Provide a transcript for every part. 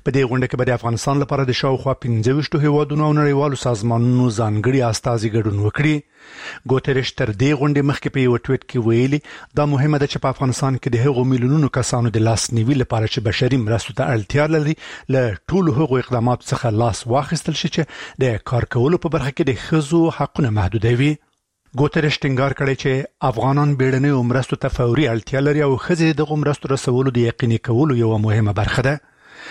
په دې غونډه کې به د افغانستان لپاره د شاوخوا 15 هیوادونو او نړیوالو سازمانونو ځانګړي استازي ګډون وکړي. ګوتریش تر دې غونډې مخکې په یو ټویټ کې ویلي دا مهمه ده چې په افغانستان کې د هغو میلیونونو کسانو د لاسنیوي لپاره چې بشري مرستو ته اړتیا لري له ټولو هغو اقداماتو څخه لاس واخیستل شي چې د کار کولو په برخه کې د ښځو حقونه محدودوي. ګوتریش ټینګار کړی چې افغانان بیړنیو مرستو ته فوري اړتیا لري او ښځې دغو مرستو رسولو د یقیني کولو یوه مهمه برخه ده.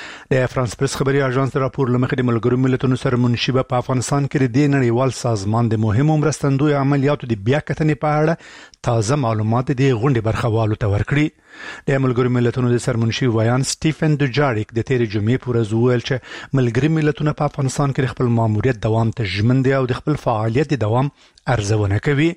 د فرانس پریس خبري اژانس راپور لمخې د ملګرو ملتونو سره منشبه په افغانستان کې د نړیوال سازمان د مهمو مرستندوی عملیاتو د بیا کتنې په اړه تازه معلومات د غونډې برخوالو ته ورکړي. د ملګرو ملتونو د سرمنشي ویان سټیفن دوجاریک د تیر جمعې پر ورځ وویل چې ملګري ملتونه په افغانستان کې خپل ماموریت دوام ته ژمن دي او د خپل فعالیت دوام ارزونه کوي.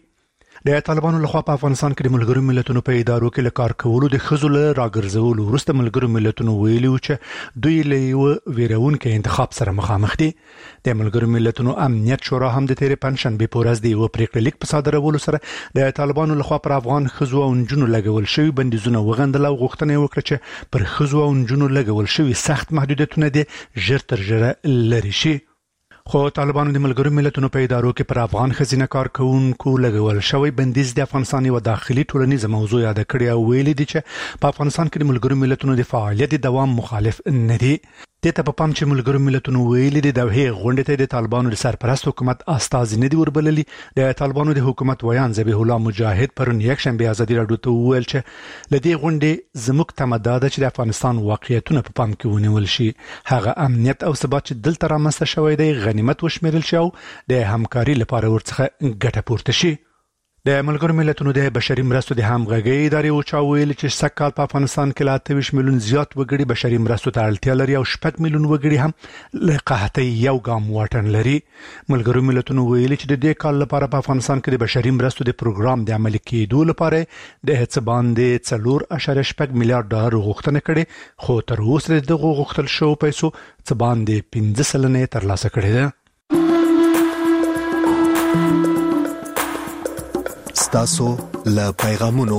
د طالبانو لخوا په افغانستان کې د ملګرو ملتونو په ادارو کې له کار کولو د ښځو له راګرځولو وروسته ملګرو ملتونو ویلي چې دوی له یو ویرونکي انتخاب سره مخامخ دي. د ملګرو ملتونو امنیت شورا هم د تیر پنځشنبه په ورځ د یو پریکړه لیک په صادرولو سره د طالبانو لخوا پر افغان ښځو او نجونو لګول شوی بندیزونه وغندل او غوښتنه وکړه چې پر ښځو او نجونو لګول شوی سخت محدودیتونه د ژر تر ژره لري شي. خو طالبانو د ملګرو ملتونو په ادارو کې پر افغان ښځینه کارکونکو لګول شوی بندیز د افغانستان یو داخلي ټولنیزه موضوع یاد کړی او ویلي دي چې په افغانستان کې د ملګرو ملتونو د فعالیت دوام مخالف نه دي. دته په پام چې ملګرو ملتونو ویلي دي د غونډې ته د طالبانو د سرپرست حکومت استازي نه دی وربللي. د طالبانو د حکومت ویان ذبیح الله مجاهد پرون یکشنبه ازادي راډیو ته وویل چې لدې غونډې زموږ تمه ده چې د افغانستان واقعیتونه په پام کې ونیول شي. هغه امنیت او ثبات چې دلته رامنځته شوی دی غنیمت وشمیرل شي او د همکاري لپاره ورڅخه ګټه پورته شي. د ملګرو ملتونو د بشري مرستو د همغږي ادارې او چا ویل چې سکهال په افغانستان کې لا 23 میلیون زیات وګړي بشري مرستو ته اړتیا لري او 8 میلیون وګړي هم له قحطۍ یو ګام واټن لري. ملګرو ملتونو ویل چې د دې کال لپاره په افغانستان کې د بشري مرستو د پروګرام د عملي کېدو لپاره د هڅې باندې 4.8 میلیارډ ډالر غوښتنه کړې خو تر اوسه دغه غوښتل شو پیسو څه باندې 15% ترلاسه کړې ده. تاسو له پیغامونو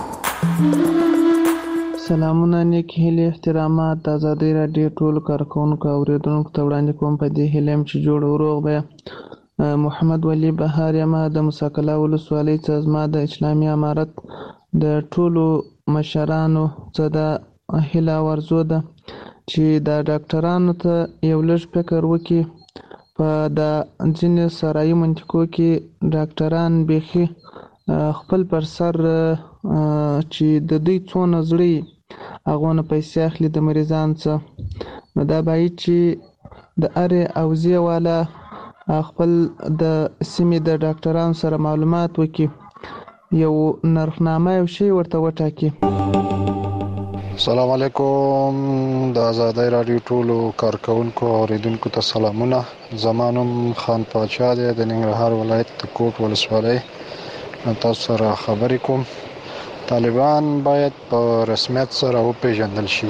سلامونه نیک هیله احترامات د آزادۍ رادیو ټول کارکونکو اوریدونکو ته وړاندې کوم په دې هیله چې جوړ وروغ به محمد ولی بهار یم د مساکلا ولسوالۍ څخه زما د اسلامي امارت د ټولو مشرانو څخه د هیله ورزو ده چې د ډاکټرانو ته یو لږ فکر وکړي په د ځینې سرایي منطقو کې ډاکټران بيخي خپل پر سر چې د دوی څونه زړی هغونه پیسې اخلي د مریضان څخه. نو دا باید چې د اره اوزیه والا خپل د سیمې د ډاکټرانو سره معلومات وکړي یو نرخنامه یو شی ورته وټاکي. السلام علیکم د آزادۍ رادیو ټولو کارکونکو اوریدونکو ته سلامونه. زمانم خان پاچا دی د ننګرهار ولایت د کوټ ولسوالۍ تاسو سره خبرې کوم. طالبان باید په رسمیت سره وپیژندل شي.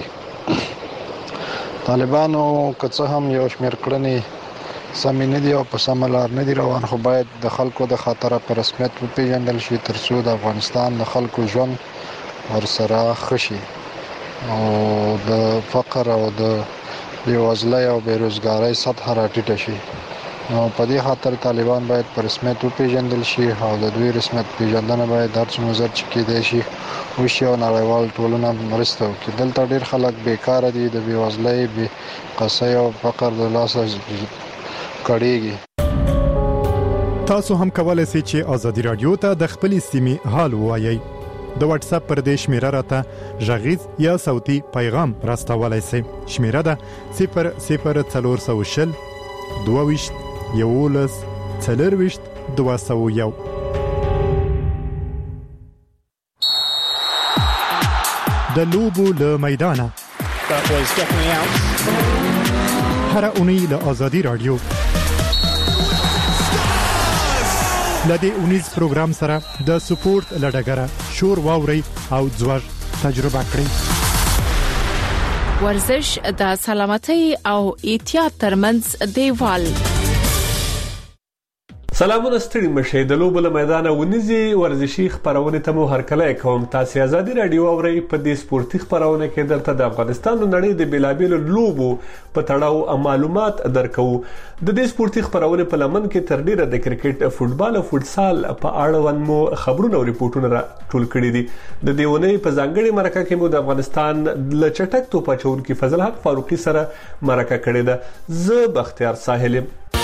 طالبانو که څه هم یو شمېر کړنې سمې نه دي او په سمه لار نه دي روان خو باید د خلکو د خاطره په رسمیت وپیژندل شي تر څو د افغانستان د خلکو ژوند ورسره ښه شي او د فقر او د بېوزلۍ او بېروزګارۍ سطحه راټیټه شي. نو په دې خاطر طالبان باید په رسمیت وپیژندل شي او د دوی رسمیت پیژندنه باید هر څومره زر چې کېدای شي وشي او نړیوال ټولنه مرسته وکړي. دلته ډېر خلک بیکاره دي د بېوزلۍ بېقصۍ او فقر د لاسه کړېږي. تاسو هم کولای شئ چې آزادي رادیو ته د خپل سیمې حال ووایئ. د واتس اپ پر دې شمیره راته غږیز یا صوتي پیغام راستولای شئ. شمیره ده 00420 22 11 40 201. د لوبو له میدانه هر اونۍ له آزادي رادیو لدې اونیز پروګرام سره د سپورت لډګره شور واوري او ځوړ تجربه کړئ. ورزش د سلامتۍ او احتیاط ترمنځ دیوال. سلامونه ستړي مشه د لوبو له میدان ونیزي ورزشي خبرونه ته مو هرکله کوم. تاسو آزادي رادیو اورئ. په دې سپورتي خبرونه کې درته د افغانستان نړۍ د بیلابیلو لوبو په تړاو معلومات درکو. د دې سپورتي خبرونه په لمن کې تر ډیره د کرکټ، فوتبال او فوتسال په اړه مو خبرونه او ریپورتونه ټول کړي دي. د دې ونې په ځانګړي مرکه کې مو د افغانستان ل چټک توپ اچونکي فضل حق فاروقي سره مرکه کړې ده. زه بختیار ساحل.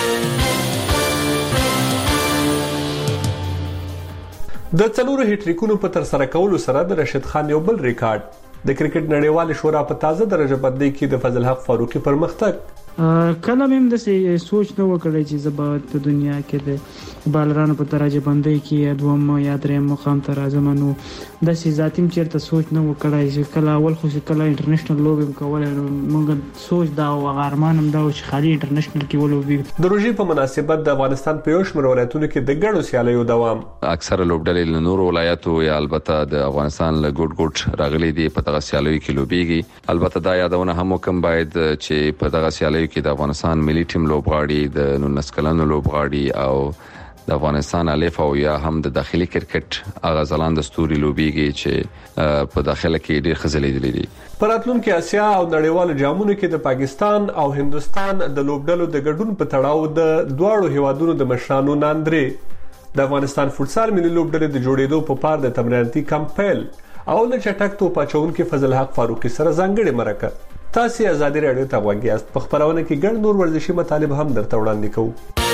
د څلورو هټریکونو په تر سره کولو سره د رشید خان یو بل ریکارډ د کرکټ نړیوال شورا په تازه درجه بندۍ کې د فضل حق فاروقي پرمختګ. کله مې د سوچ نه وکړای چې زبات په دنیا کې د بالرانو په درجه بندۍ کې دوم یا دریم مقام ته راځم. نو د ذاتیم چیرته سوچ نه وکړای چې کله اول خو کله انټرنیشنل لوب کول موږ سوچ دا او ارمان هم دا چې خالي انټرنیشنل کې ولوبي. د روژې په مناسبت د افغانستان په یو شمېر ولایتونو کې د ګڼو سیالیو دوام. اکثره لوبډلې له نورو ولایتو یا البته د افغانستان له ګډ راغلي دي په دغه سیالیو کې لوبيږي. البته دا یادونه هم کوم باید چې په دغه سیالیو کې د افغانستان ملي ټیم لوبغاړي، د 19 کلنو لوبغاړي او د افغانستان الف او یا هم د داخلي کرکټ هغه ځلان د ستوري لوبيږي چې په داخله کې ډېر خزلېدلې دي. په راتلونکي آسیا او نړیوالو جامونو کې د پاکستان او هندستان د لوبډلو د ګډون په تړاو د دواړو هیوادونو د مشرانو ناندرې د افغانستان فوتسال ملي لوبډلې د جوړېدو په پار د تمریناتي کمپل او له چټک توپ اچونکي فضل حق فاروقي سره ځانګړي مرکه. تاسو آزادي رادیو ته وګورئ. په خبرونه کې ګڼ نور ورزشي مطالب هم درته وړاندې کوو.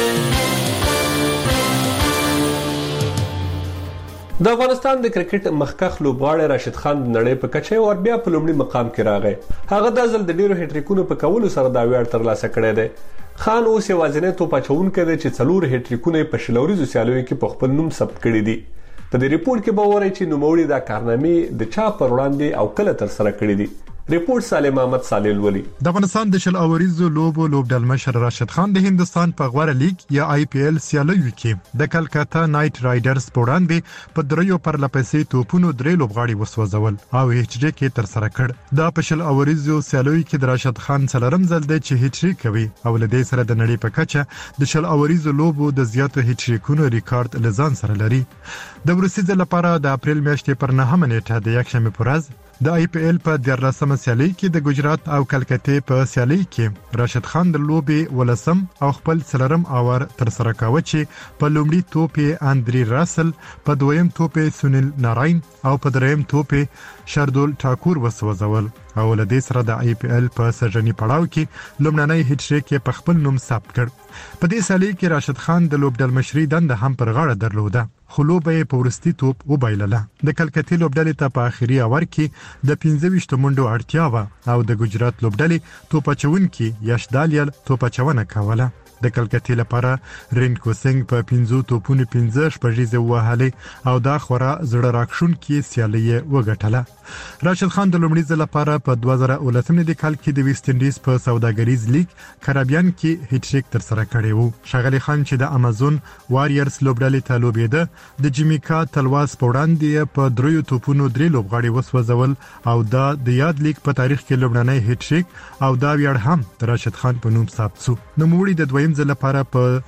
د افغانستان د کرکټ مخکخ لوبغاړی راشد خان د نړۍ په کچه او بیا په لومړي مقام کې راغی. هغه د ځل د ډیرو هټریکونو په کولو سره دا ویاړ ترلاسه کړی دی. خان اوس یوازینی توپ اچونکی دی چې 4 هټریکونه په شلوريزو سیالیو کې په خپل نوم ثبت کړي دي. په دې ریپورت کې به وایي چې نوموړي دا کارنامې د چا پر وړاندې او کله تر سره کړي دي. ریپورت سالم احمد صالح ولي. د افغانستان د شل اوریزو لوبو لوبډل مشر راشد خان د هندستان په غوړه لیگ یا آی پی ایل سیالیو کې د کلکتا نایټ رایډرز په وړاندې په دریو پر لپسې توپونو درې لوبغاړي وسوځول او هټریک یې تر سره کړ. د په شل اوریزو سیالیو کې د راشد خان څلورم ځل دی چې هټریک کوي او له دې سره د نړۍ په کچه د شل اوریزو لوبو د زیاتو هټریکونو ریکارډ لزان سره لري. د وروستي ځل لپاره د اپریل میاشتې پر 9 نیټه د یکشنبه پر ورځ د آی پی ایل په 14مه سیالي کې د ګجرات او کلکتې په سیالي کې راشد خان د لوبې ولسم او خپل څلورم اور تر سره کاوه چې په لومړي توپ اندري راسل، په دویم توپ سنیل ناراین او په دریم توپ شردول ټاکور وسوځول او له دې سره د آی پی ایل په سرجنی پړاو کې لومړنی هټریک په خپل نوم ثبت کړ. په دې سیالي کې راشد خان د لوبډل مشري دنده هم پر غاړه درلوده خو لوبه په ورستي توپ وبایلله. د کلکتې لوبډلې ته په اخري اور کې د 25 منډو اړتیا و او د ګجرات لوبډلې توپ اچونکي یش دالیل توپ اچونه کوله. د کلکتې لپاره رینکو سنگ په 15 توپونو 15 شپږیزه وهلې او دا خورا زړه راکښونکي سیالي وګټله. راشد خان د لومړي ځل لپاره په 2019 کال کې د ویسټ انډیز په سوداګریز لیگ کریبیان کې هټریک تر سره کړی وو. شغلی خان چې د امازون واريرز لوبډلې ته لوبېده د جمیکا تلواز په وړاندې په دریو توپونو درې لوبغاړي وسوځول او دا د یاد لیگ په تاریخ کې لومړنی هټریک او دا ویاړ هم د راشد خان په نوم ثبت شو. نوموړي د دویم ځل لپاره په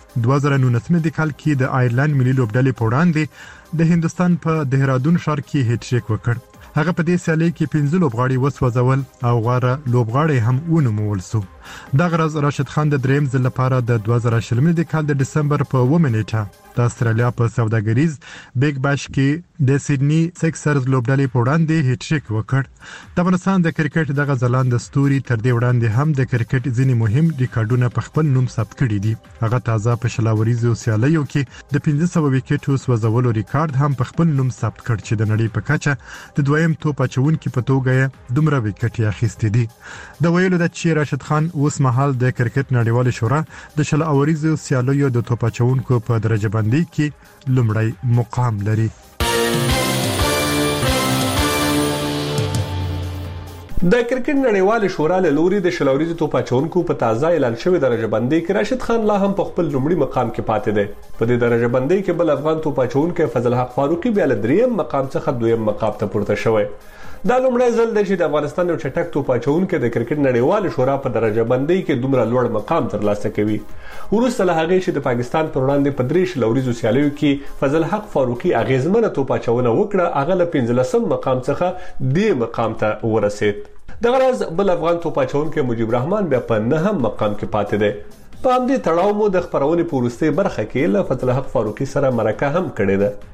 2019 کال کې د آیرلند ملي لوبډلې په وړاندې د هندستان په دهرادون ښار کې هټریک وکړ. هغه په دې سیالي کې 15 لوبغاړي وسوځول او غوړه لوبغاړي هم ونومول شو. دا غرض راشد خان د دریم ځل لپاره د 2020 کال د ډسمبر په 9 نیټه د استرالیا په سوداګریز بیگ باش کې د سیدنی سکسرز لوبډلې په وړاندې هټریک وکړ. د افغانستان د کرکټ دغه ځلان د ستوري تر دې وړاندې هم د کرکټ ځینې مهم ریکارډونه په خپل نوم ثبت کړي دي. هغه تازه په شلاوریزو سیالیو کې د 1500 وکټو سوځولو ریکارډ هم په خپل نوم ثبت کړ چې د نړۍ په کچه د دویم توپ اچونکي په توګه دومره وکټ اخیستي دي. د ویلو د چې راشد خان اوس مهال د کرکټ نړیوال شورا د شل اوریزو سیالیو د توپ اچونکو په درجه بندي کې لومړی مقام لري. د کرکټ نړیوال شورا له لوري د شل اوریزو توپ اچونکو په تازه اعلان شوی درجه بندي کې راشد خان لا هم په خپل لومړي مقام کې پاتې دی. په دې درجه بندي کې بل افغان توپ اچونکی فضل حق فاروقي بیا له دریم مقام څخه دویم مقام ته پورته شوی. دا لومړی ځل دی چې د افغانستان یو چټک توپ اچوونکی د کرکټ نړیوال شورا په درجه بندۍ کې دومره لوړ مقام ترلاسه کوي. وروسته له هغې چې د پاکستان پر وړاندې په 3 لوریزو سیالیو کې فضل حق فاروقي اغیزمنه توپ اچونه وکړه، هغه له 15م مقام څخه دې مقام ته ورسید. دغه ورځ بل افغان توپ اچوونکی مجيب رحمان بیا په 9م مقام کې پاتې دی. په همدې تړاو مو د خبرونې په وروستۍ برخه کې له فضل حق فاروقي سره مرکه هم کړې ده.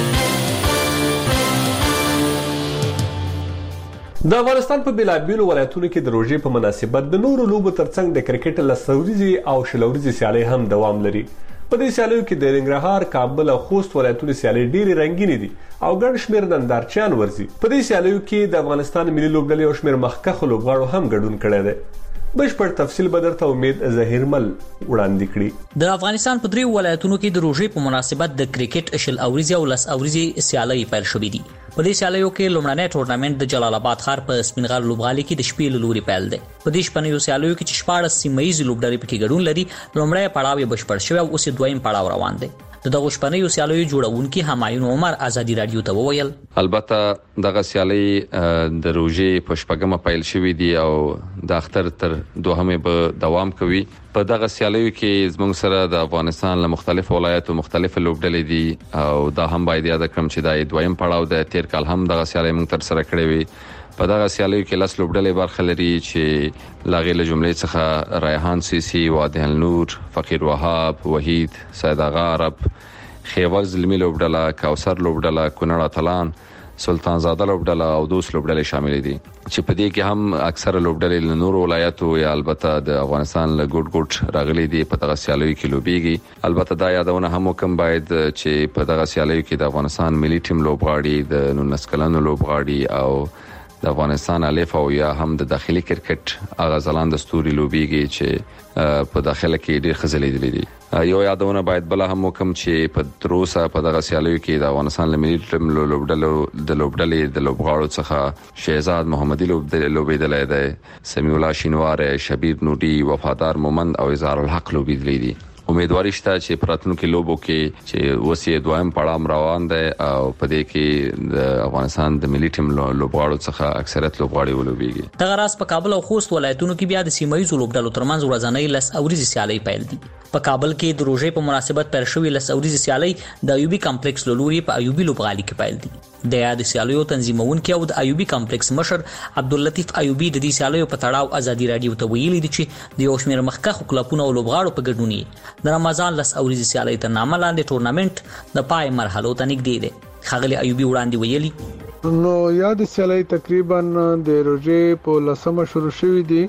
د افغانستان په بېلابېلو ولایتونو کې د روژې په مناسبت د نورو لوبو ترڅنګ د کرکټ لسوريزي او شلوريزي سیالۍ هم دوام لري. په دې سیالیو کې د ننګرهار، کابل او خوست ولایتونو سیالۍ ډېرې رنګینې دي او ګڼ شمېر نندارچیان ورځي. په دې سیالیو کې د افغانستان ملي لوبډلې او شمېر مخکښو لوبغاړو هم ګډون کړی دی. بشپړ تفصیل به درته امید ظهیرمل وړاندې کړي. د افغانستان په 3 ولایتونو کې د روژې په مناسبت د کرکټ شل اوریزي او لس اوریزي سیالۍ پیل شوې دي. په دې سیالیو کې لومړنی ټورنمنت د جلال آباد ښار په سپینغال لوبغالي کې د شپې له لوري پیل دی. په دې شپنیو سیالیو کې چې 14 سیمه ییز لوبډلې پکې ګډون لري، لومړی پړاو یې بشپړ شوی او اوس دویم پړاو روان دی. دغه شپنیو سیالیو جوړونکي همایون عمر ازادي رادیو ته وویل، البته دغه سیالي د روژې په شپږمه پیل شوې دي او د اختر تر دوهمه به دوام کوي. په دغه سیالیو کې زموږ سره د افغانستان له مختلفو ولایتو مختلف لوبډلې دي او دا هم باید یاد کړم چې دا دویم پړاو د تیر کال هم دغه سیالي موږ تر سره کړې وي. په دغه سیالیو کې لس لوبډلې برخه لري چې لاغې له جملې څخه ریحان سیسی، وادي النور، فقیر وهاب، وحید، سید اغا عرب، خیوال زلمی لوبډله، کوثر لوبډله، کونړ اتلان، سلطان زاده لوبډله او دوس لوبډلې شامل دي چې په دې کې هم اکثره لوبډلې له نورو ولایتو یا البته د افغانستان له ګډ راغلي دي په دغه سیالیو کې لوبيږي. البته دا یادونه هم وکم باید چې په دغه سیالیو کې د افغانستان ملي ټیم لوبغاړي، د 19 کلنو لوبغاړي او د افغانستان الف او یا هم د داخلي کرکټ هغه ځلان د ستوري لوبيږي چې په داخله کې ډېر خزلې دي. یو یادونه باید بل هم وکم چې په دروسه په دغه سیالیو کې د افغانستان لمنی ټیم لوبډلې د لوبغاړو څخه شهزاد محمدي لوبېدلې ده، سمیع الله شینوار، شبیر نوري، وفادار مومند او اظهار الحق لوبېدلې دي. امیدواري شته چې پراتونکو لوبو کې چې وسې دویم پړاو روان دی او په دې کې د افغانستان د ملي ټیم لوبغاړو څخه اکثریت لوبغاړي ولوبېږي. دغه راز په کابل او خوست ولایتونو کې بیا د سیمه ییزو لوبډلو ترمنځ ورځنۍ لس اوریزي سیالۍ پیل دي. په کابل کې د روژې په مناسبت پیل شوې لس اوریزي سیالۍ د ایوبي کمپلیکس لوري په ایوبي لوبغالي کې پیل دي. د یاد سیالیو تنظیمونکي او د ایوبي کمپلیکس مشر عبداللطیف ایوبي د دې سیالیو په تړاو ازادي رادیو ته ویلي دي چې د یو شمېر مخکښو کلبونو او لوبغاړو په ګډون د رمضان لس اوریزي سیالۍ تر نامه لاندې ټورنمنت د پای مرحلو ته نږدې دی. ښاغلي ایوبي وړاندې ویلي، نو یاد سیالۍ تقریبا د روژې په 10مه شروع شوې دي.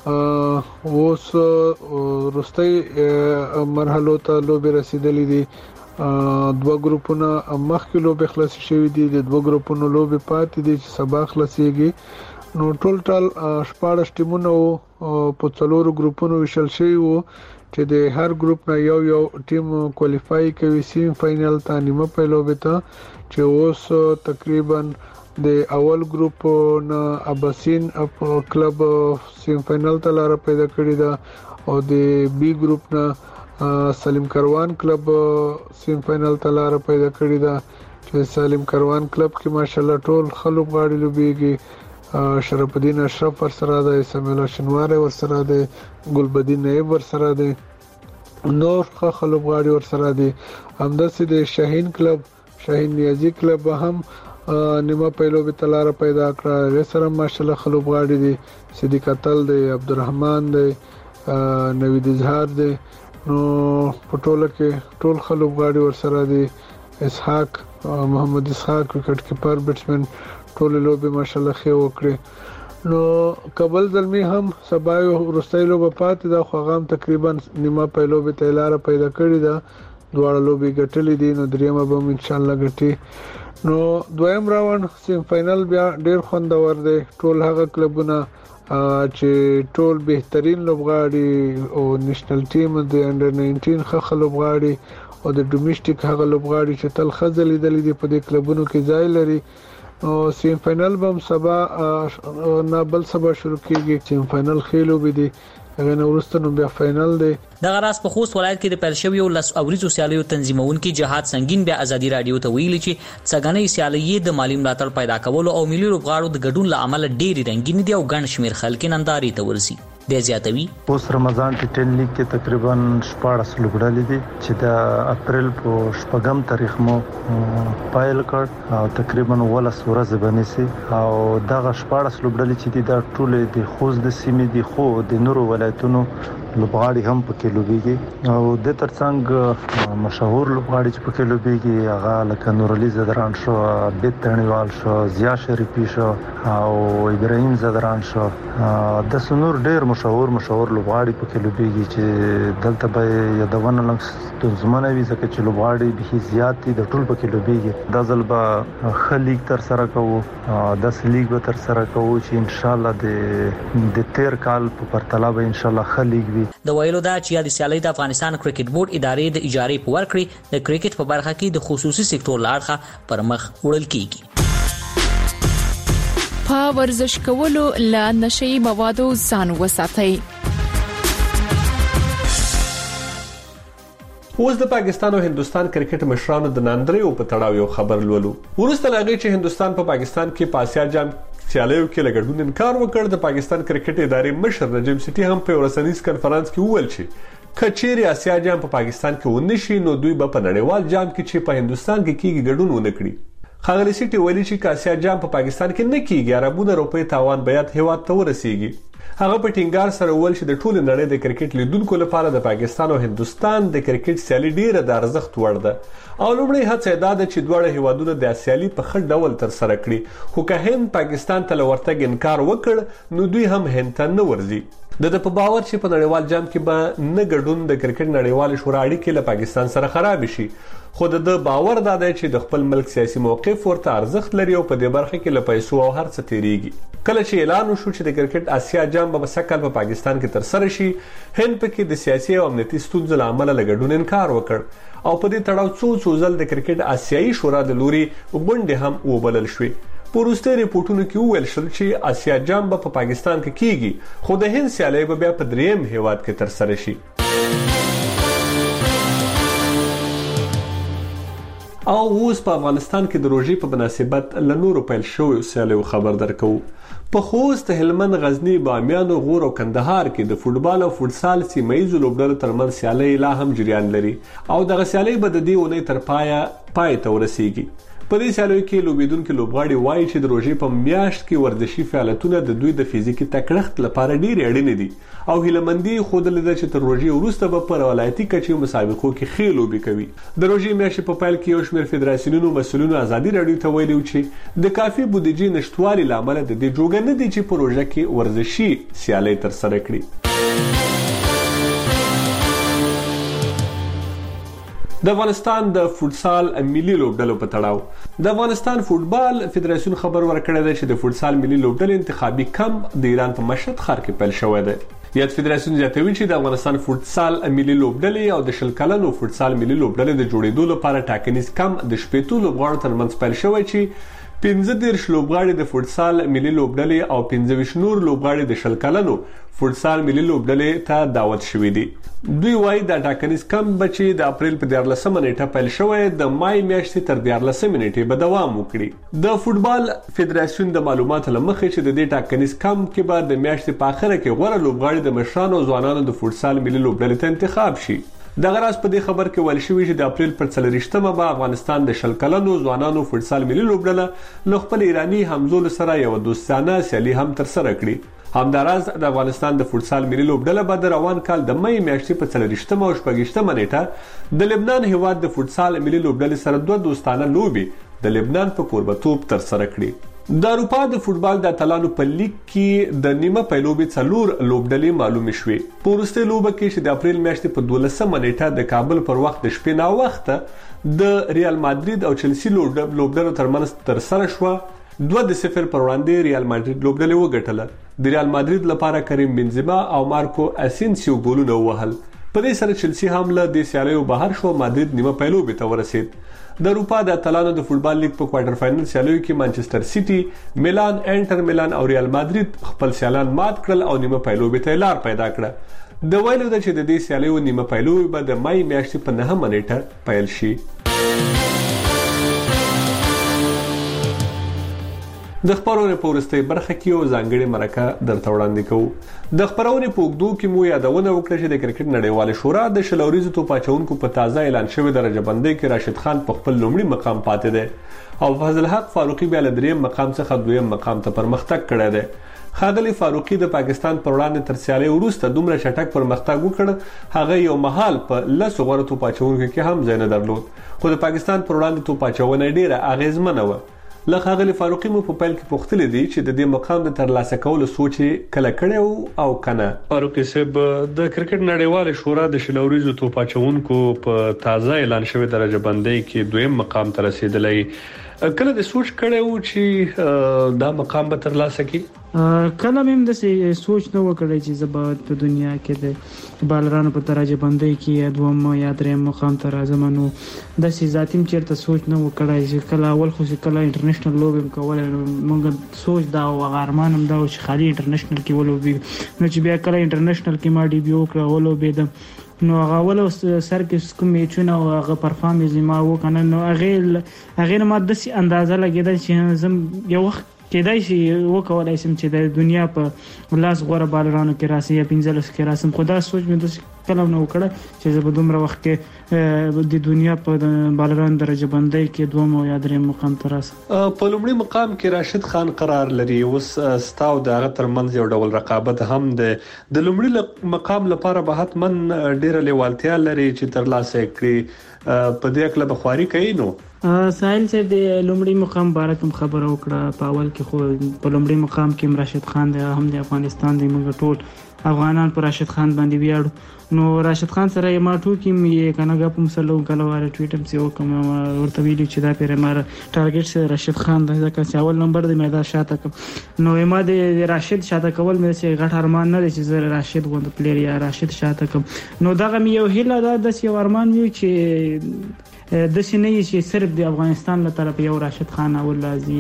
اوس وروستۍ مرحلو ته لوبې رسیدلې دي. 2 ګروپونه مخکې لوبې خلاص شوې دي، د 2 ګروپونو لوبې پاتې دي چې سبا خلاصيږي. نو ټول 14 ټیمونه په 4 ګروپونو ویشل شوي وو چې د هر ګروپ نه یو ټیم کوالیفای کوي سیمی فائنل ته، نیمه پایلوبې ته، چې اوس تقریبا د اول ګروپ نه اباسین کلب سیمی فائنل ته لار پیدا کړی ده او د بی ګروپ نه سلیم کروان کلب سیمی فائنل ته لار پیدا کړی ده چې سلیم کروان کلب کې ماشاءالله ټول خلک غاړي لوبيږي. شرف الدین اشرف ورسره ده، سمیع الله شینوار ورسره ده، ګلبدین نایب ورسره ده، نور خلک غاړي ورسره دي. همداسې د شاهین کلب، شاهین نیازی کلب هم نیمه پیلوبې تلاره پیدا کړه، رسره ماشاءالله خلک غاړي دي. صدیق اتل دی، عبدالرحمن دی، نوید اظهار دی. نو په ټوله کې ټول خلک غاړي ورسره دي. اسحاق محمد اسحاق وکټ کیپر بیټسمن ټول لوبې ماشاءالله ښه وکړي. نو کابل زلمی هم سبا ورستۍ لوبه پاتې ده، خو هغه تقریبا نیمه پیلوبې تلاره پیدا کړې ده. دواړه لوبې ګټلې دي، نو دریمه به ان شاء الله ګټي. نو دویم راوند سیم فائنل بیا ډیر خوندور دی. ټول هغه کلبونه چې ټول بهترین لوبغاړي او نېشنل ټیم د انډر 19 خخ لوبغاړي او د ډومېسټک هغه لوبغاړي چې تل خزل لیدل دي په دې کلبونو کې ځای لري. او سیم فائنل به سبا نه بل سبا شروع کیږي. سیم فائنل خېلو به دي هغه نو ورسته نو بیا فائنل دی. دغه راس په خوست ولایت کې د پیل شویو لس اوریزو سیالیو تنظیمونکي جهاد سنگین بیا ازادي رادیو ته ویلي چې څنګه سیالي د مالی ملاتړ پیدا کولو او ملي لوبغاړو د ګډون له امله ډېری رنگین دي او ګڼ شمیر خلک ننداري ته ورسي. د زیاتوي اوس رمضان ټي10 لیګ کې تقریبا 14 لوبډلې دي چې د اپریل په 8 تاریخ مو پایل کړ او تقریبا 12 ورځې باندې او دغه 14 لوبډلې چې دي د ټوله د خوست د سیمې دي خو د نورو ولایتونو لوبغاړي هم پکې لوبيږي او د ترڅنګ مشهور لوبغاړي چې پکې لوبيږي هغه لکه نور علي زدران شو، بیت تڼیوال شو، ضیا شریفي شو او ابراهيم زدران شو. د سنور ډېر مشهور لوبغاړي پکې لوبيږي چې دلته به یادونه لږ زمونه وي ځکه چې لوبغاړي به زیات دي د ټول پکې لوبيږي. د ځلبه خلیګ تر سره کوو، د سلیګ به تر سره کوو چې ان شاء الله د تیر کال په پرتله به ان شاء الله خلیګ د ویلو دا چې د سیالۍ د افغانستان کرکټ بورډ ادارې د اجارې په ورکړې د کرکټ په برخه کې د خصوصي سکتور لاړخه پر مخ وړل کیږي. په ورزش کولو له نشئی موادو ځان وساتئ. اوس د پاکستان او هندستان کرکټ مشرانو د ناندریو په تړاو یو خبر لولو. ورسته لاغي چې هندستان په پاکستان کې په آسیا جام سیالیو کې لګډون انکار وکړ. د پاکستان کرکټ ادارې مشر نجم سټي هم په ورسنیز کانفرنس کې وویل چې کچېری آسیا جام په پاکستان کې ونشي نو دوی به په نړیوال جام کې چې په هندستان کې کیږي ګډون ونه کړي. خاغلی سټي ویلي چې آسیا جام په پاکستان کې نه کیږي اربونه روپۍ تاوان بیات هیواد ته ورسیږي. هغه په ټینګار سره وویل چې د ټول نړۍ د کرکټ لیدونکو لپاره د پاکستان او هندستان د کرکټ سیالي ډیره د ارزښت وړ ده او لومړی هڅه دا ده چې دواړه هیوادونه د سیالي په ښه ډول تر سره کړي. خو که هند پاکستان ته لورتګ انکار وکړ نو دوی هم هند ته نه ورځي. د په باور چې په نړیوال جام کې به نه ګډون د کرکټ نړیوال شورا اړیکې له پاکستان سره خراب شي. خو د باور دا دی چې د خپل ملک سیاسي موقف ورته ارزښت لري او په دې برخه کې له پیسو او هر څه تیریږي. کله چې اعلان وشو چې د کرکټ آسیا جام به سکهال په پاکستان کې تر سره شي، هند پکې د سیاسي او امنیتي ستونزو له امله له ګډون انکار وکړ او په دې تړاو څو ځل د کرکټ آسیایي شورا د لوري غونډې هم وبلل شوې. پوروسته ریپورتونو کې وویل شول چې آسیا جام به په پاکستان کې کیږي خو د هند سیالي به بیا په دریم هیواد کې تر سره شي. او اوس په افغانستان کې د روژې په مناسبت له نورو پیل شویو سیالیو خبر درکوو. په خوست، هلمند، غزنی، بامیان، غور او کندهار کې د فوټبال او فوټسال سیمه‌یزو لوبډلو ترمنځ سیالۍ لا هم جریان لري او دغه سیالۍ به د دې اونۍ تر پای ته ورسیږي. په دې سیالیو کې لوبیدونکو لوبغاړي وایي چې د روژې په میاشت کې ورزشي فعالیتونه د دوی د فزیکي تکړښت لپاره ډېر اړین دي او هیلمندي ښودلې ده چې تر روژې وروسته به په ولایتي کچې مسابقو کې ښې لوبې کوي. د روژې میاشتې په پیل کې یو شمېر فدراسیونونو مسؤلینو ازادي راډیو ته ویلي چې د کافي بودیجې نشټوالي له امله د دې جوګه نه دي چې په روژه کې ورزشي سیالۍ ترسره کړي. د افغانستان د فوټسال ملي لوبډلو په تړاو د افغانستان فوټبال فدراسیون خبر ورکړی دی چې د فوټسال ملي لوبډلې انتخابي کمپ د ایران په مشهد ښار کې پیل شوی دی. یاد فدراسیون زیاتوي چې د افغانستان فوټسال ملي لوبډلې او د شل کلنو فوټسال ملي لوبډلې د جوړېدو لپاره ټاکنیز کمپ د شپېتو لوبغاړو ترمنځ پیل شوی چې 15 لوبغاړي د فوټسال ملي لوبډلې او 15 نور لوبغاړي د شل کلنو فوټسال ملي لوبډلې ته دعوت شوي دي. دوی وایي د ټاکنیز کمپ چې د اپریل په 14 نیټه پیل شوی د مای میاشتې تر 14 نیټې به دوام وکړي. د فوټبال فدراسیون د معلوماتو له مخې چې د دې ټاکنیز کمپ کې به د میاشتې په اخره کې غوره لوبغاړي د مشرانو او ځوانانو د فوټسال ملي لوبډلې ته انتخاب شي. دغه راز په دې خبر کې ویل شوی چې د اپریل پر 4 به افغانستان د شل کلنو ځوانانو فوټسال ملي لوبډله له خپل ایرانی همزولو سره یو دوستانه سیالي هم تر سره کړي. همداراز د افغانستان د فوټسال ملي لوبډله به د روان کال د مې میاشتې په 4 او 6 نیټه د لبنان هیواد د فوټسال ملي لوبډلې سره دوه دوستانه لوبې د لبنان په کوربتوب تر سره کړي. د اروپا د فوټبال د اتلانو په لیګ کې د نیمه پیلوبې 4 لوبډلې معلومې شوې. په وروستۍ لوبه کې چې د اپریل میاشتې په 12 نیټه د کابل پر وخت د شپې نا وخته د ریال مادرید او چلسی لوبډلو ترمنځ تر سره شوه. 2-0 پر وړاندې ریال مادرید لوبډلې وګټله. د ریال مادرید لپاره کریم بنزما او مارکو اسینسیو ګولونه وهل. په دې سره چلسی هم له د سیالیو بهر شو. مادرید نیمه پیلوبې ته ورسید. د اروپا د اتلانو د فوتبال لیګ په کوارټر فائنل سیالیو کې مانچستر سیټي، میلان، انټر میلان او ریال مادرید خپل سیالان مات کړل او نیمه پیلوبې ته لار پیدا کړه. د ویلو د چې د دې سیالیو نیمه پیلوبې به د مای میاشتې په 9 نیټه پیل شي. د خبرونې په وروستۍ برخه کې یو ځانګړې مرکه درته وړاندې کوو. د خبرونې په اوږدو کې مو یادونه وکړه چې د کرکټ نړیوال شورا د شلوریزو توپ اچونکو په تازه اعلان شوی درجه بندۍ کې راشد خان په خپل لومړي مقام پاتې دی او فضل حق فاروقي بیا له دریم مقام څخه دویم مقام ته پرمختګ کړی دی. ښاغلي فاروقي د پاکستان پر وړاندې تر سیالۍ وروسته دومره چټک پرمختګ وکړ، هغه یو مهال په 10 غوره توپ اچونکو کې هم ځای نه درلود، خو د پاکستان پر وړاندې توپ اچونه ډیره اغیزمنه وه. له ښاغلي فاروقي مو په پیل کې پوښتلي دي چې د دې مقام د ترلاسه کولو سوچ کله کړی او کنه. فاروقي صاحب، د کرکټ نړیوال شورا د شلوریزو توپ اچونکو په تازه اعلان شوی درجه بندۍ کې دویم مقام ته رسیدلی. کله د سوچ کړی و چې دا مقام به ترلاسه کړي؟ کله هم د سوچ نه وکړی چې زبا په دنیا کې د بالرانو په درجه بندۍ کې دوم یا دریم مقام ته راځم. نو د ذاتیم چیرته سوچ نه وکړای چې کله اول خو کله انټرنیشنل لوب کول موږ سوچ دا او غارمان هم دا چې خالي انټرنیشنل کې ولوبي، نو چې بیا کله انټرنیشنل کې ما ډیبیو کړ ولوبي دم نو هغه ول سر کې کوم میچونه او هغه پرفارمنس ما وکنه. نو هغه ما د سي اندازه لګیدل چې زم یو وخت کېدای شي وکولای شم چې د دنیا په لاس غوړه بالرانو کې راسي یا 15 کې راسم. خدا سوچ مې د کلم نه وکړه چې زه به دومره وخت کې د دنیا په بالران درجه بندۍ کې دوم یا دریم مقام ته راسم. په لومړي مقام کې راشد خان قرار لري. اوس ستاو د هغه ترمنځ یو ډول رقابت هم ده. د لومړي مقام لپاره به حتمن ډیره لیوالتیا لري چې ترلاسه کړي. په دې اکله بخواري کوي. نو ساحل صاحب د لومړي مقام باره کوم خبره وکړه. په اول کې خو په لومړي مقام کې راشد خان دی، هم د افغانستان دی، موږ ټول افغانان پر راشد خان باندې ویاړو. نو راشد خان سره ما ټوکی مې کنه غو مسلو کلواره ټویټم سی وکم ورته ویلو چې دا پیر مار ټارګټ سره راشد خان د ځکه چې اول نمبر د میدان شاته کوم. نو ما د راشد شاته کول مې چې غټ ارمان نه چې زه راشد غوند پلیر یا راشد شاته کوم. نو دا غو یو هیله ده د یو ارمان یو چې د سینې چې صرف د افغانستان له طرف یو راشد خان او لازي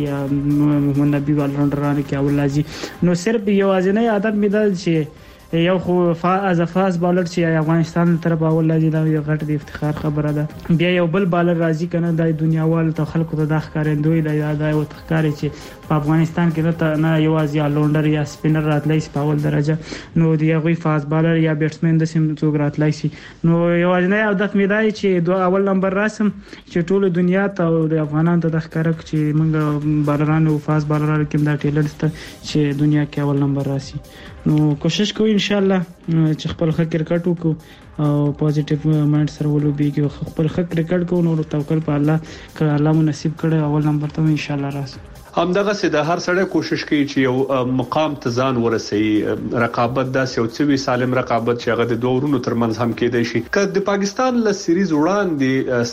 محمد نبی والرانډرانه کې او لازي. نو صرف یو ازنه عادت مې ده چې یو خو از فاز بالر چې افغانستان له طرف اول لازي دا یو غټ د افتخار خبره ده. بیا یو بل بالر راځي کنه د دنیاوال ته خلکو ته د ښکارندوی د یاد او تخکاری چې په افغانستان کې نه یوازې یا لونډر یا سپینر راتلای شي په اول درجه. نو دی یو فاز بالر یا بیټسمن د سیم څوک راتلای شي. نو یو ځنه او د مېدای چې دوه اول نمبر راسم چې ټول دنیا ته د افغانانو ته د ښکارک چې موږ بالرانو فاز بالرانو کې دا ټیلنټ ته چې دنیا کې اول نمبر راسي. نو کوشش کوو ان شاء الله چې خپل کرکټ وکړو او پوزټیو مایند سره ولوبېږو، خپل کرکټ کوو. نو توکل په الله که الله مو نصیب کړي اول نمبر ته ان شاء الله راسي. همدغه سي د هر سړی کوشش کوي چې یو مقام ته ځان ورسي. رقابت داسې یو څه وی سالم رقابت چې هغه د دوه ورونو ترمنځ هم کېدای شي. که د پاکستان له سیریز وړاندې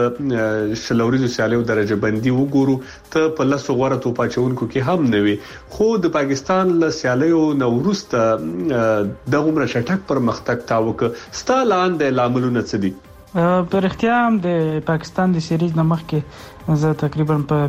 استاد شلوریزو سیالیو درجه بندي وګورو ته په لاسو غوړه توپ اچونکو کې هم نه وي، خو د پاکستان له سیالیو نو وروسته د عمر شټک پر مختګ تاوک ستالان د لاملونه څه دي؟ پر اختیار د پاکستان د سیریز نمخ کې زه تقریبا په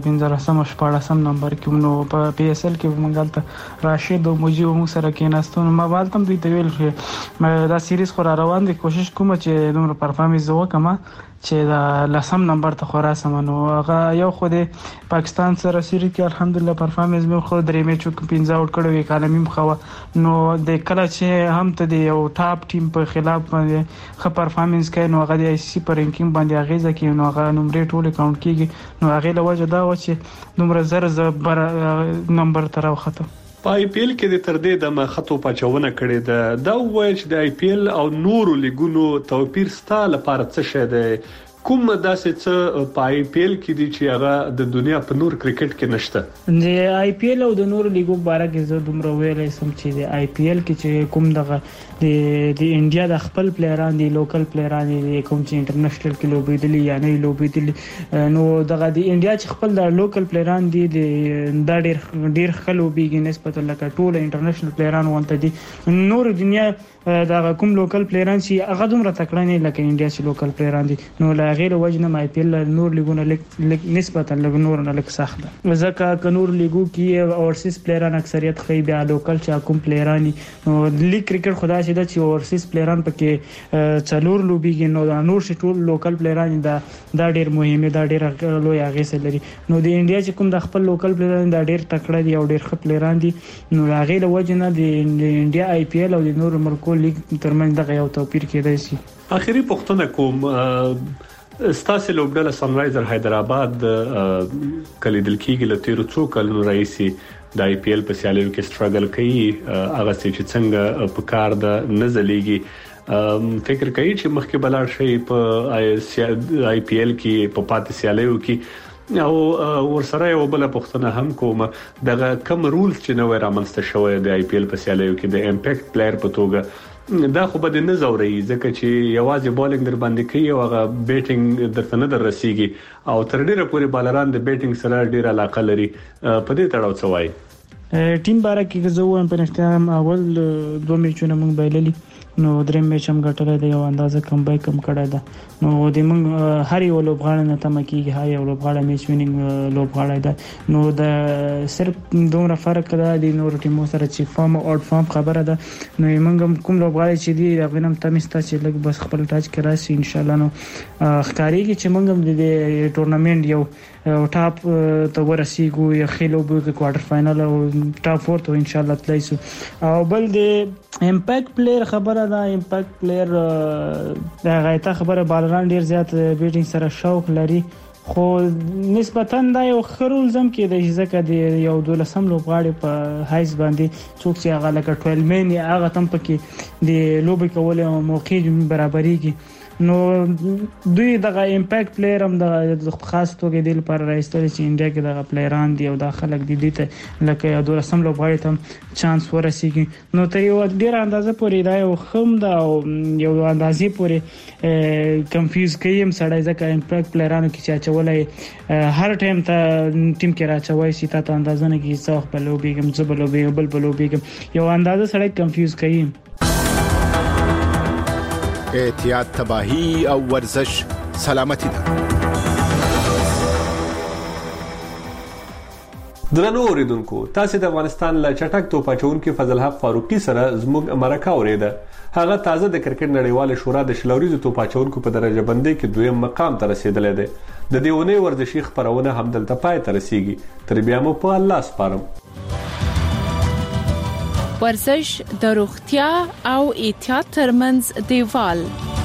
15 نمبر کې نو په پی اس ال کې مونږ راشد او موجي او سره کې ناستون ما والتم دوی ته ویل چې دا سیریز خو روان دي، کوشش کوم چې دومره پرفارمنس وکم چې دا لسم نمبر ته خوراسم. نو هغه یو خو د پاکستان سره سیریز کې الحمدلله پرفارمنس مې خو درې میچو کې 15 آوټ کړو، وی کالمیم خو نو د کله چې هم ته د یو ټاپ ټیم په خلاف باندې خه پرفارمنس کوي نو هغه د آی سی پر رینکینګ باندې اغیزه کوي. نو هغه نمبر ټول کاونټ کیږي. نو هغه له وجه دا و چې دومره زر نمبر تر وخته. په آی پی ایل کې د تر دې د مخاطو پچاونه کړي ده. دا وایي چې د آی پی ایل او نورو لیګونو توپیر ستاله لپاره څه شه ده؟ کوم داسې څه په آی پی ایل کې دي چې هغه د دنیا په نور کرکټ کې نشته؟ د آی پی ایل او د نورو لیګو باره کې زه دومره ویلای سم چې د آی پی ایل کې چې کوم دغه د انډیا د خپل پلیران دي لوکل پلیران دي کوم چې انټرنیشنل کې لوبېدلي یا نه لوبېدلي نو دغه د انډیا چې خپل د لوکل پلیران دي د ډیر خلوبېږي نسبت لکه ټول انټرنیشنل پلیران وانت دي نور دنیا دا کوم لوکل پلیران چې هغه دومره تکړه نه لکه انډیا چې لوکل پلیران دي نو لا غیر وجنه مای پی ال نور لیګونه نسبتا لګ نور نه لګ سخت ده ځکه ک نور لیګو کې اورسیس پلیران اکثریت خی بیا لوکل چې کوم پلیران نو لیګ کرکټ خدا چې د چې اورسیس پلیران پکې څلور لوبيږي نو نور شي ټول لوکل پلیران دا ډیر مهمه دا ډیر لوی هغه لري نو د انډیا چې کوم د خپل لوکل پلیران دا ډیر تکړه دي او ډیر ښه پلیران دي نو هغه له وجنه د انډیا آی پی ال او د نور ملکو لیګ ترمنځ دغه یو توپیر کېدای شي. اخیری پوښتنه کوم ستاسو لوبډله سنرایزر حیدرآباد کلی دل کېږي له تیر څو کلونو راځي د آی پی ال په سیالیو کې سټرګل کوي هغه چې څنګه په کار د نزلېږي فکر کوي چې مخکې بلار شي په آی پی ال کې په پاتې سیالیو کې او ورسره یو بل پوښتنه هم کوم دغه کم رولز چې نو رامنځته شوی د آی پی ال په سیالیو کې د امپیکټ پلیئر په توګه دا خو به نه زوري ځکه چې یوازې بالینګ در باندې کوي او هغه بیټینګ درته نه رسیږي او تر ډیره پورې بالران د بیټینګ سره ډیر علاقه لري په دې تړاو څه وایي ټیم بارا کې زه وایم په نختام اول 2 میچونه موږ بایللي نو دریم میچ هم ګټلې دی او اندازه کم بای کم کړه ده نو د موږ هر یو لوبغاړی نه تم کیږي هر یو لوبغاړی میچ وینینګ لوبغاړی ده نو د صرف دومره فرق ده د نور ټیمو سره چې فارم او اؤټ فارم خبره ده نو موږ کوم لوبغاړی چې دی غوینم تمستا چې لګ بس خپل ټاچ کرا سي ان شاء الله نو ښکاریږي چې موږ د ټورنمنت یو ټاپ ته ورسیږو یا خېلو به کوارټر فائنل او ټاپ 4 ته ان شاء الله تلایسو او بل د امپیکټ پلیئر خبره ده امپیکټ پلیئر دا غایته خبره بالران ډیر زیات بیټینګ سره شوق لري خو نسبتا دا یو خرول زم کې د ځکه د یو 12 لوبغاړي په هایس باندې څوک چې هغه لکه 12 مین یا هغه تم پکې د لوبي کول موقع برابرېږي نو دوی دغه امپیکټ پلیئر هم د خاص توګه د لپاره راځي چې انډیا کې دغه پلیئران دی او د خلک دي ته لکه یو 12 لوبغاړي ته چانس ورسیږي نو ته یو ډیر اندازه پورې دا یو خم دا یو اندازې پورې کنفیوز کیم سړی ځکه امپیکټ پلیئرانو کې چې چولای هر ټایم ته ټیم کې راچوي چې تاسو اندازه نه کیږي څو په لوبېګم څه بل بلوبېګم یو اندازه سړی کنفیوز کیم احتیاط تباہی او ورزش سلامتی ده درنو اوریدونکو تاسو د افغانستان له چټک توپ اچونکو فضل حق فاروقي سره زموږ مرکه اوریده هغه تازه د کرکټ نړیواله شورا د شلوريزو توپ اچونکو په درجه بندۍ کې دویم مقام ته رسیدلی دی د دې ونې ورزشي خبرونه هم دلته پای ته رسیږي تر بیا مو په الله سپارم ورزش د روغتیا او احتیاط ترمنځ دیوال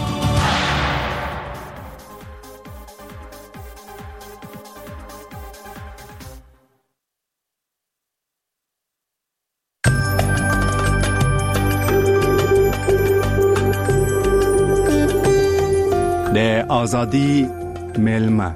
د ازادي ملما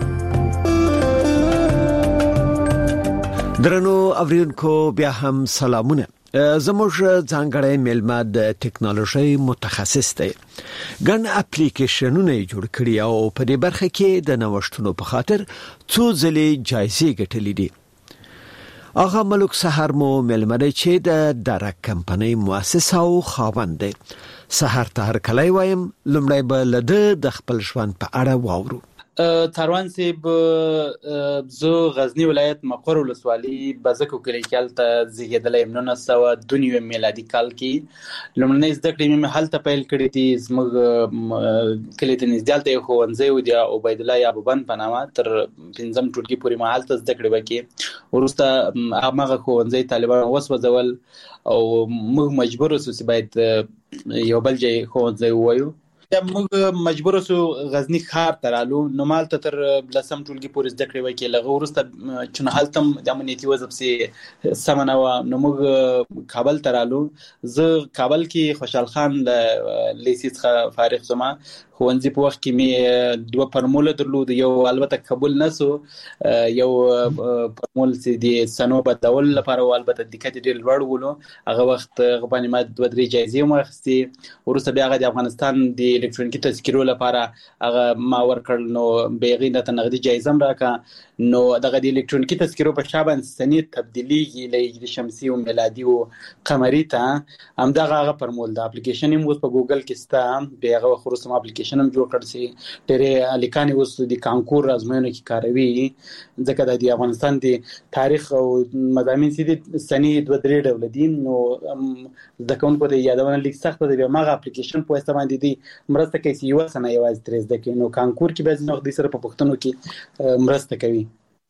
درنو اوریدونکو بیا هم سلامونه زموږ ځانګړی ملما د ټکنالوژي متخصص دی ګڼ اپلیکیشنونه جوړ کړي او په دې برخه کې د نوښتونو په خاطر څو ځلې جایزې ګټلې دي اغه ملک سحر مو ملما دی چې د درک کمپنۍ مؤسس او خاوند دی سحر ته هر کله وایم لمړی به لده د خپل ژوند په اړه واورو تاروان سیب زو غزنی ولایت مقر ولسوالي بازکو کلی کې ته زیږیدلې 1992 میلادي کال کې لمړنۍ زده کړې مې هلته پیل کړې دي زموږ کلی ته نږدې خو ونځي و دي عبید الله یابوبن په نامه تر 5م ټولګي پورې ما هلته زده کړې وکي ورسته هغه خو ونځي طالبان وسوځول او موږ مجبور اوسو چې باید یو بل ځای خو ونځي وایو موږ مجبور اوسو غزنی ښار ته رالو نو مالته تر 10م ټولګي پورې زده کړې وکي لغه ورسته چې هلته د امنیتي وضع سي سمنه نو موږ کابل ته رالو زه کابل کې خوشحال خان له لیسې څخه فارغ شوم ښوونځي په وخت کې مې 2 فرمول درلود. یو البته قبول نسو، یو فرمول چې د سنو بدلول لپاره او البته دقت ډېر لوړ ولو. هغه وخت غوښنه ما 2-3 جایزې واخیستې. ورسته بیا د افغانستان د الکترونیکي تذکرو لپاره هغه ما ورکړل، نو بیغې د نقدي جایزه هم راکړه. نو دغه د الکترونیکي تذکرو په شابه سنې تبدیلیږي له هجري شمسي او میلادي او قمري ته. همدغه هغه فرمول د اپلیکیشن هم اوس په ګوګل کې سته. بیا هغه خصوصا اپلیکیشن هم جوړ کړ چې ډېرې الیکان اوس د کانکور ازموینو کې کاروي، ځکه د افغانستان د تاریخ او مضامین چې د سنې 2-3 ډول دي. نو د کوونکو د یادونه لیک سخت دی، هغه اپلیکیشن په واسطه باندې دی مرسته کوي چې یو سنه یوازې 3 د کې. نو کانکور کې به ځنه د سره په پښتنو کې مرسته کوي.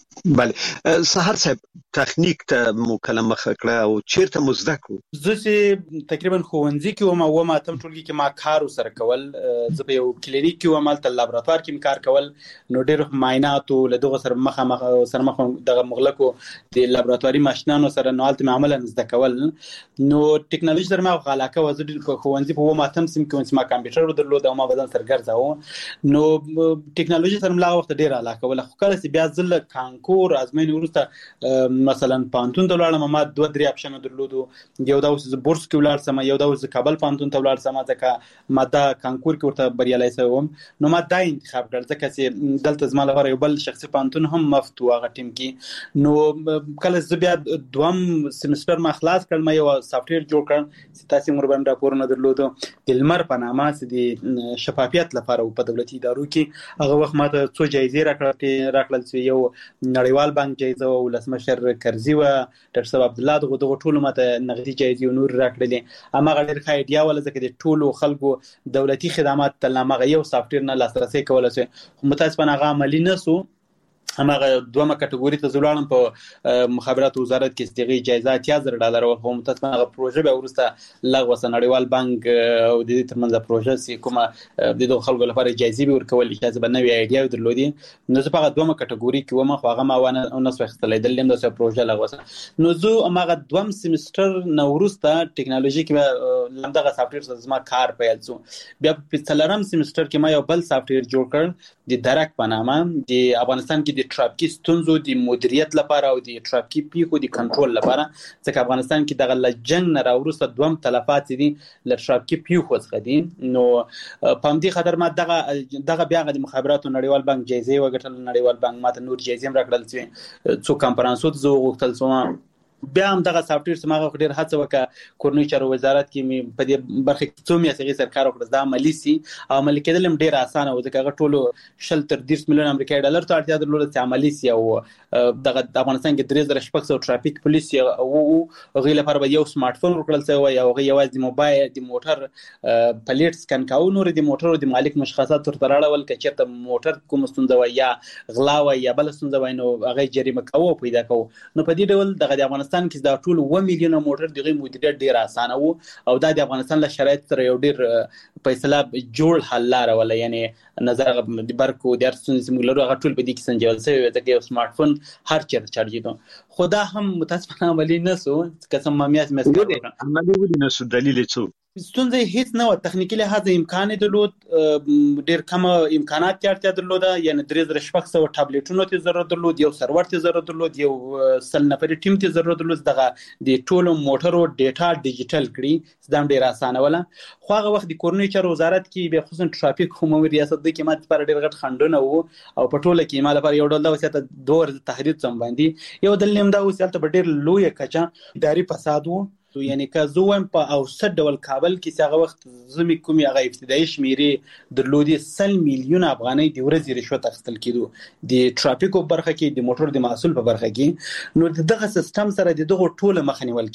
بله سحر صاحب تخنیک ته مکلمه کړه او چیرته مزده کو؟ زه چې تقریبا ښوونځي کې وم اتم ټولګي کې ما کار سره کول. زه په یو کلینیک کې وم، هلته لابراتوار کې کار کول. نو ډېر معاینات له دغه سره مخ دغه مغلقو د لابراتواري ماشینانو سره نو هلته مې عملا زده کول. نو ټیکنالوژي سره ما علاقه و. زه په ښوونځي په اتم سیم کې ما کمپیوټر درلود او ما بدن سره ګرځاوه. نو ټیکنالوژي سره ملا وخت ډېر علاقه ولا. خو کله چې بیا زل کانکور ازموینې ورسته مثلا پانتون ته ولاړم، ما 2-3 اپشن درلودو. یو دا اوس بورس کې ولاړ سم، یو دا اوس کابل پانتون ته ولاړ سم، ځکه ما دا کانکور کې ورته بریالي شوم. نو ما دا انتخاب کړ ځکه چې دلته زما لپاره یو بل شخصي پانتون هم مفت و هغه ټیم کې. نو کله زه بیا 2م سیمستر ما خلاص کړم، ما یو سافټویر جوړ کړ چې تاسو مور باندې راپورونه درلودو د لمر په نامه چې د شفافیت لپاره په دولتي ادارو کې. هغه وخت ما ته 2 جایزې راکړل چې یو نړیوال بانک جایزه او لسمشر کرزي و ډاکټر صاحب عبد الله دغه ټولو ماته نقدي جایزې او نور راکړلې. هغه ډېر ښه ایډیا ولا ځکه د ټولو خلکو دولتي خدمات تل هغه یو سافټویر نه لاسرسي کولای شي. متاسفانه هغه عملی نسو. همغه 2مه کټګوري ته زولانم په مخابرات وزارت کې استغی جایزه $80,000 او هم متاسفانه هغه پروژه به ورسته لغوه نړیوال بانک او د دې ترمنځ پروژه چې کومه د دوه خلکو لپاره جایزې به ورکول چې به نوې ایډیا درلودي. نو زه په 2مه کټګوري کې ومه خو هغه ما ونه نو څه دلیم د پروژه لغوه. نو زه هغه 2م سیمستر نو ورسته ټیکنالوژي کې لمدغه سافټویر زما کار پیل شو. بیا په 3م سیمستر کې ما یو بل سافټویر جوړ کړ د درک په نامه. د افغانستان کې د ټرافیکي ستونزو د مدیریت لپاره او د ټرافیکي پیښو د کنټرول لپاره، ځکه افغانستان کې دغه لجنګ نه راوروسته 2م تلفات دي ل ټرافیکي پیښو څخه دي. نو په همدې خاطر ما دغه بیا د مخابراتو نړیوال بانک جایزې وګټل. نړیوال بانک ماته نور جایزې هم راکړل چې څو کنفرانسو ته زه غوښتل سوم. بیا هم دغه سافټویر سماغه ډېر هڅه وکړه. کورنۍ چارو وزارت کې مې په دې برخه کې څو میاشتې سره کار وکړ. دا عملی سي او عملي کېدل هم ډېر اسانه و ځکه هغه ټولو 30 میلیون امریکایي ډالر ته اړتیا درلوده چې عملی سي. او دغه افغانستان کې 3600 ټرافیک پولیس او هغه لپاره به یو سمارټ فون ورکړل شوی او هغه یوازې د موبایل د موټر پلیټ سکن کاو، نور د موټر د مالک مشخصات ورته راړول چې چېرته موټر کوم ستونزه وي یا غلا وي یا بل ستونزه وي نو هغه جریمه کوو پیدا کوو. نو په دې ډول دغه د افغانستان کې دا ټول 1 میلیون موټر دغه مدیریت ډیر اسانه وو او دا د افغانستان له شرایط سره یو ډیر فیصله جوړ حل لاره ولا یعنی نظر د برکو د ارسون سیمولر هغه ټول په دې کې سنجول شوی ځکه یو سمارټ فون هر چیرته چارجېدو. خدا هم متاسفانه عملی نسو قسم مامیاس مسکه عملی ودی نسو دلیل څه ستونزې هیڅ نه و. تخنیکی لحاظ امکان درلود، ډیر کم امکانات ته درلوده، یعنی 3600 ټابلیټونو ته ضرورت درلود، یو سرور ته ضرورت درلود، یو سل نفري ټیم ته ضرورت درلود. دغه د ټولو موټرو ډیټا ډیجیټل کړي دا ډیر اسانه ولا. خو هغه وخت د کورنۍ چارو وزارت کې به خصوصا ټرافیک عمومي ریاست د کې ماته پر ډیر غټ خندونه وو او په ټوله کې مال پر یو ډول د وسیته دور تحریر سم باندې یو د لیم دا وسیله په ډیر لوی کچا اداري فساد وو. یعنی که زوم په اوسط ډول کابل کې څنګه وخت زمي کومي هغه ابتدایي شمیرې درلودي 100 میلیون افغانۍ د ورځې رشوت اخیستل کېدو د ټرافیکو برخه کې د موټر د محصول په برخه کې. نو دغه سیستم سره دغه ټوله مخ نیول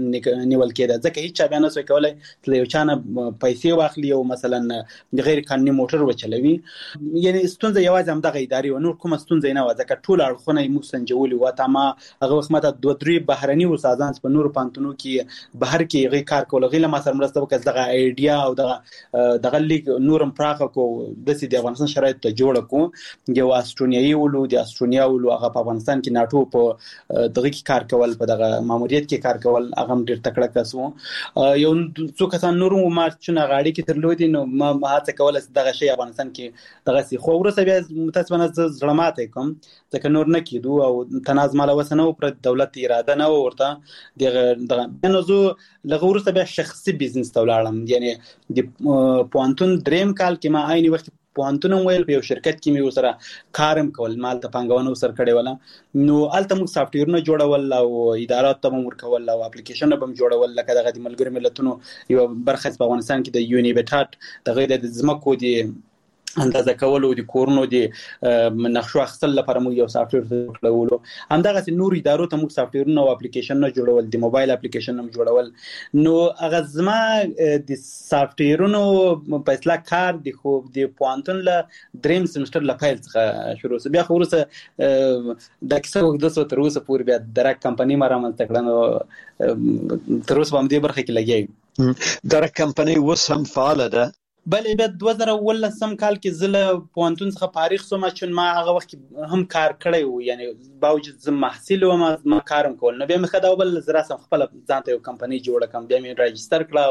کېده ځکه هیڅ بیان نه کولای چې یو چانه پیسې واخلي او مثلا غیر قانوني موټر وچلوي. یعنی ستونزه یوازې هم دغه اداري او نور کومه ستونزه نه و ځکه ټول اړخونه یې مو سنجولي و. تا ما هغه وخت ماته 2-3 بهرني استادان په نور پانتونو کې بهر کې غي کار کول غي له ما سره مرسته وکړه دغه ایډیا او دغه لیک نورم پراخه کو د سې د افغانستان شرایط ته جوړ کو یو استرونیایي ولو د استرونیا ولو هغه په افغانستان کې ناتو په دغه کې کار کول په دغه ماموریت کې کار کول هغه ډیر تکړه کسو یو څو کسان نور ما چې غاړي کې ترلودي نو ما هڅه کوله دغه شی افغانستان کې دغه سي خو ورسره بیا متاسفانه ظلمات کوم ځکه نور نه کیدو او تناز مال وسنه پر دولت اراده نه ورته دغه نو زه لغه ورسره بیا شخصي بزنس ته ولاړم یعنی د پوانتون دریم کال کې ما عین وخت پوانتون ویل په یو شرکت کې مې وسره کارم کول مال ته پنګونه وسر کړي ولا نو الته موږ سافټویرونه جوړول او ادارات ته موږ ورکول او اپلیکیشن به جوړول لکه دغه د ملګری ملتونو یو برخه په افغانستان کې د یونیبټات دغه د زمکو دی اندازه کول او د کورونو د نقشو اخیستل لپاره موږ یو سافټویر جوړولو همدغه نور ادارو ته موږ سافټویرونه او اپلیکیشنونه جوړول د موبایل اپلیکیشن هم جوړول نو هغه زما د سافټویرونو په اصلاح کار د خو د پوانتون له دریم سمستر له پیل څخه شروع سو بیا خو ورسره د کیسه وګدسو تر اوسه پورې بیا درک کمپنی ما رامنځته کړه تر اوسه هم دې برخه کې لګیږي درک کمپنی اوس هم فعال ده بلې بیا 2019 کال کې زله پوانتون څخه فارغ شوم چې ما هغه وخت هم کار کړی و یعنی باوجود زم محصل و ما کارم کول نو بیا مې خدای بل زرا سم خپل ځان ته یو کمپنی جوړه کم بیا مې راجستر کړه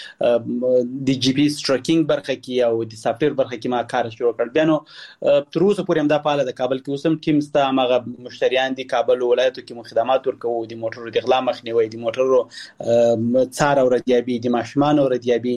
او د جی پی ټریکینګ برخه کې او د سافټویر برخه کې ما کار شروع کړ بیا نو تر اوسه پورې هم د پاله د کابل کې اوسم ټیم ستا هغه مشتریان دي کابل ولایتو کې خدمات ورکوي د موټرو د غلا مخنیوي د موټرو څار او ردیابي د ماشومان او ردیابي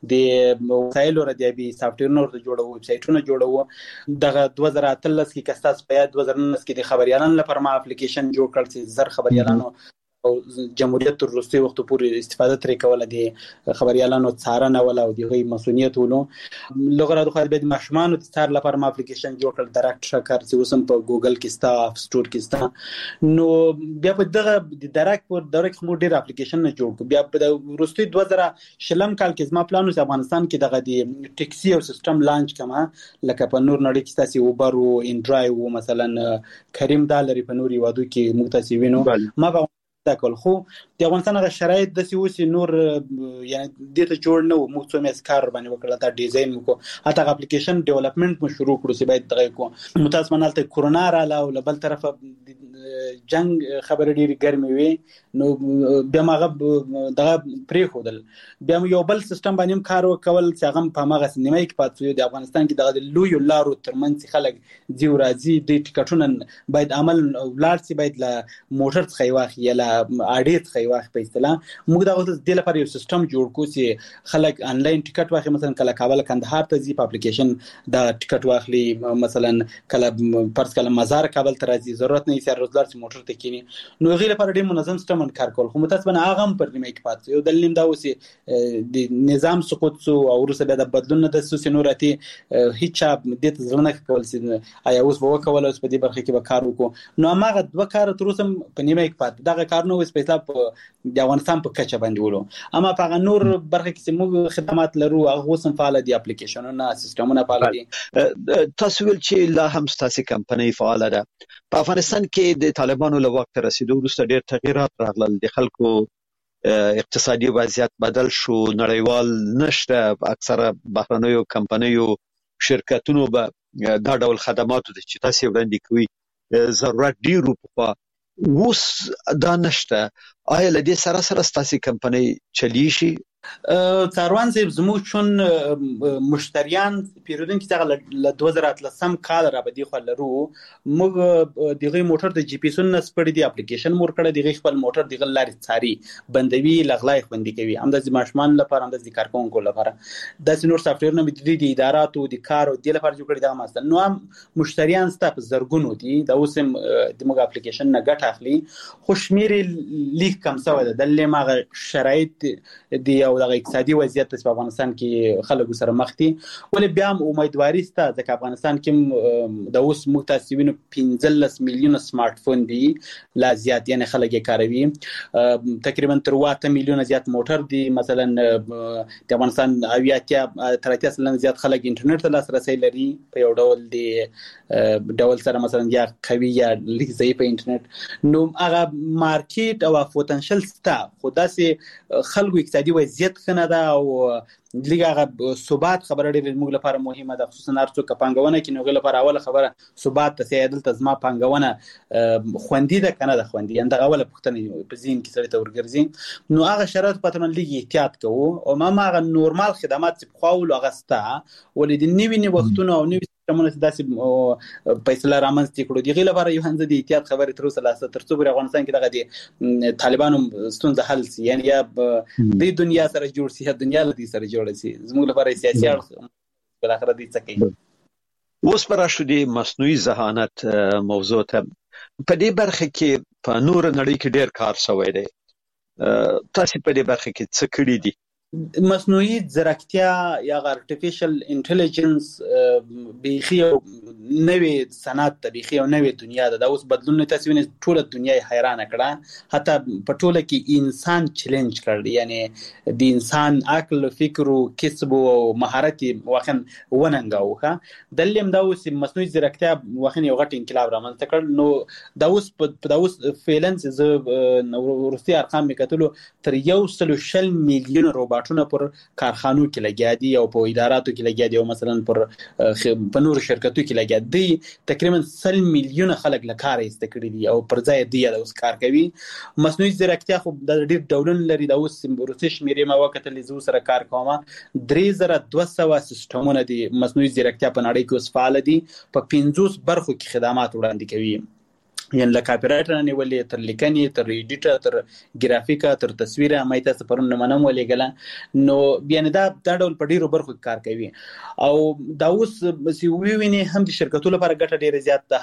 د وسایل ردیابي سافټویرونه ورته جوړو ویب سایټونه جوړو دغه 2013 کې کستاس په 2019 کې د خبريالانو لپاره ما اپلیکیشن جوړ کړ چې زر خبريالانو او جمهوریت تر وروستي وخت پورې استفاده ترې کوله د خبريالانو څارنه ولا او دغه مسؤلیت ولو لغره د خالد ماشومان او څار لپاره ما اپلیکیشن جوړ کړ ډایرکټ شکر چې وسم په ګوګل کې ستا اپ سٹور کې ستا نو بیا په دغه د ډایرکټ پر ډایرکټ مو ډیر اپلیکیشن نه جوړ کو بیا په وروستي 2000 کال کې زما پلان و افغانستان کې دغه د ټیکسي او سیستم لانچ کما لکه په نور نړۍ کې تاسو اوبر او انډرایو او مثلا کریم دالری په نوري وادو کې مختصوینو ما کول خو د افغانستان غو شرایط د سیوسی نور یعنی دته جوړ نه مو څو مې کار باندې وکړه دا ډیزاین کو اته اپلیکیشن ډیولپمنٹ مو شروع کړو چې باید دغه کو متاسفانه ته کورونا رااله او بل طرف جنگ خبر ډیری ګرمي وي نو بیا ماغه دغه پرې خودل بیا یو بل سیستم باندې کار وکول چې هغه په ماغه سینمای کې پاتې د افغانستان کې دغه لوی لارو ترمنځ خلک دیو راځي د ټیکټونه باید عمل ولار سي باید ل موټر څخه واخی یا اډیټ خي واخ په اصطلاح موږ دا اوس د لپاره یو سیستم جوړ کو چې خلک انلاین ټیکټ واخلي مثلا کله کابل کندهار ته ځي په اپلیکیشن دا ټیکټ واخلي مثلا کله پرس کله مزار کابل ته راځي ضرورت نه یې روزګار چې موټر ته کینی نو غیر لپاره ډیر منظم سیستم کار کول خو متاسفانه هغه هم پر نیمه کې پات یو دلیل دا اوسې د نظام سقوط سو او ورسره د بدلون د سوسینوراتي هیڅ د ځلنه کول چې آیا اوس وو کول اوس په دې برخه کې به کار وکړو نو هغه دوه کار تر اوسه په نیمه کې پات دغه کار نو په حساب د افغانستان په کچه باندې ولو اما په نور برخه کې موږ خدمات لرو هغه سم فعال دي اپلیکیشنونه سیستمونه فعال دي تاسو ول چې لا هم ستاسو کمپنی فعال ده په افغانستان کې د طالبانو له وخت رسیدو وروسته ډېر تغیرات راغلل د خلکو اقتصادي وضعیت بدل شو نړیوال نشته اکثره بهرنیو کمپنیو شرکتونو به دا ډول خدماتو چې تاسو وړاندې کوي ضرورت ډیرو په اوس دا نشته آیا لدې سره سره ستاسو کمپنی چلی شي څاروان صاحب زموږ چون مشتریان پیرودونکو څنګه ل 2013 کال را بدی خو لرو موږ دغه موټر د جی پی سن سپړې دی اپلیکیشن مور کړه دغه خپل موټر دغه لاري څاري بندوي لغلای خوندې کوي هم د ماشومان لپاره هم د کارکونکو لپاره د نور سافټویر نه د اداراتو د کار او د لپاره جوړ کړی دا مثلا نو هم مشتریان ستاسو زرګونو دي دا اوسم د موږ اپلیکیشن نه ګټ اخلي خوشمیر لیک کم سوی ده د لمغه شرایط دی او د اقتصادي وضعیت په افغانستان کې خلکو سره مخ دي ولې بیا هم امیدواري سته ځکه افغانستان کې د اوس موږ تاسو وینو 15 میلیونه سمارټ فون دي لا زیات یعنی خلک یې کاروي تقریبا تر 8 میلیونه زیات موټر دي مثلا د افغانستان 80% زیات خلک انټرنیټ ته لاسرسي لري په یو ډول سره مثلا یا قوي یا لیک ضعیف انټرنیټ نو هغه مارکیټ او پوتنشل ستا خو داسې خلکو اقتصادي وضعیت خنه ده او لږه ثبات خبره ډېر موږ لپاره مهمه ده خصوصا هر څوک پانګونه کوي نو غل لپاره اوله خبره ثبات ته سیادل تزما پانګونه خوندې ده کنه ده خوندې انده اوله پختنه په زین کې سره تورګرځي نو هغه شرایط په تمن لګي احتیاط کوو او ما هغه نورمال خدمات چې خواول اغستا ولې د نیوی وختونو او نیوی کومه داسې فیصله رامنځته کړو دی غیله لپاره یو هنځ د احتیاط خبره تر اوسه لاسه تر څو افغانستان کې دغه د طالبانو ستونزه حل سي یعنی یا د دنیا سره جوړ سي دنیا له دې سره جوړ سي زموږ لپاره سیاسي اړخ بل اخر دې څه کوي اوس پر شو د مصنوعي ذهانت موضوع ته په دې برخه کې په نور نړۍ کې ډېر کار شوی دی تاسو په دې برخه کې څه کړی دي مصنوعي ځیرکتیا یا ارتفیشل انټيليجنس بيخي نوې صنعت ته بيخي نوې دنیا ده اوس بدلون تاسو وینئ ټوله دنیا حیرانه کړه حتی په ټوله کې انسان چیلنج کړ یعنی د انسان عقل فکر او کسب او مهارت واخن وننګاوه دلیم دا اوس مصنوعي ځیرکتیا واخن یو غټ انقلاب رامنځته کړ نو دا اوس فیلنس ز ورستي ارقام میکتلو تر 140 میلیون روباټونه پر کارخانو کې لګیا دي او په اداراتو کې لګیا دي او مثلا په نور شرکتو کې لګیا دي تقریبا 100 میلیونه خلک له کار ایست کړي دي او پر ځای دی د اوس کار کوي مصنوعي ځیرکتیا خو د ډېر ډولونه لري د اوس روسي شمیرې ما وخت له زو سره کار کومه 3200 سیستمونه دي مصنوعي ځیرکتیا په نړۍ کې اوس فعال دي په 50 برخو کې خدمات وړاندې کوي یعنی له کاپی رائټر نه ولې تر لیکنې تر ایډیټر تر ګرافیکا تر تصویر مې تاسو پرون منم ولېګل نو یعنی دا ډول په ډیرو برخو کار کوي او دا اوس سی ویني هم د شرکتونو لپاره ګټه ډیره زیات ده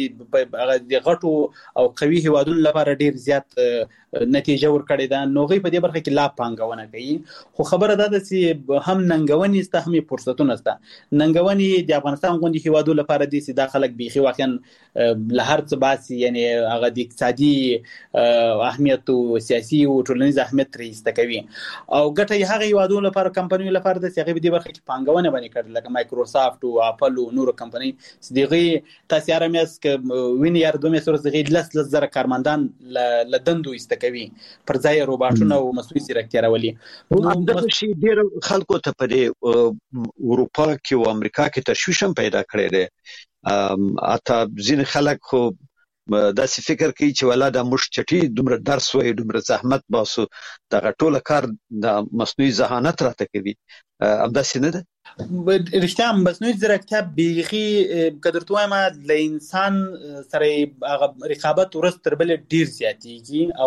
هم د غټو او قوي هوادونو لپاره ډیر زیات نتیجه ورکړې ده نو غي په دې برخه کې لا پانګونه کوي خو خبره ده چې هم ننګونی است هم فرصتونه است ننګونی د افغانستان غونډې هوادو لپاره دي چې داخلك بيخي واقعا له هر څه باسي یعنی هغه د اقتصادي اهمیت او سیاسي او ټولنیز اهمیت رئیسته کوي او ګټه یې هغه هوادو لپاره کمپنیو لپاره د سیاغي په دې برخه کې پانګونه باندې کړل لکه مایکروسافت او اپل او نور کمپنی صدیقي تاسو ارمیاس ک وین یار دومره سره صدیقي لزر کارمندان لدندو استکوي پر ځای روباټونه او مصنوعي ځیرکتیا راولي د شي ډیر خلکو ته په اروپا کې او امریکا کې تشویش هم پیدا کړی دی اته ځین خلک خو داسې فکر کوي چې ولاده مش چټي دومره درس وای دومره زحمت باسو دغه ټوله کار د مصنوعي ذهانت راته کوي همداسې نه ده رښتیا مصنوعي ځیرکتیا بيخي قدرت وایم له انسان سره هغه رقابت ورس تر بل ډیر زیاتېږي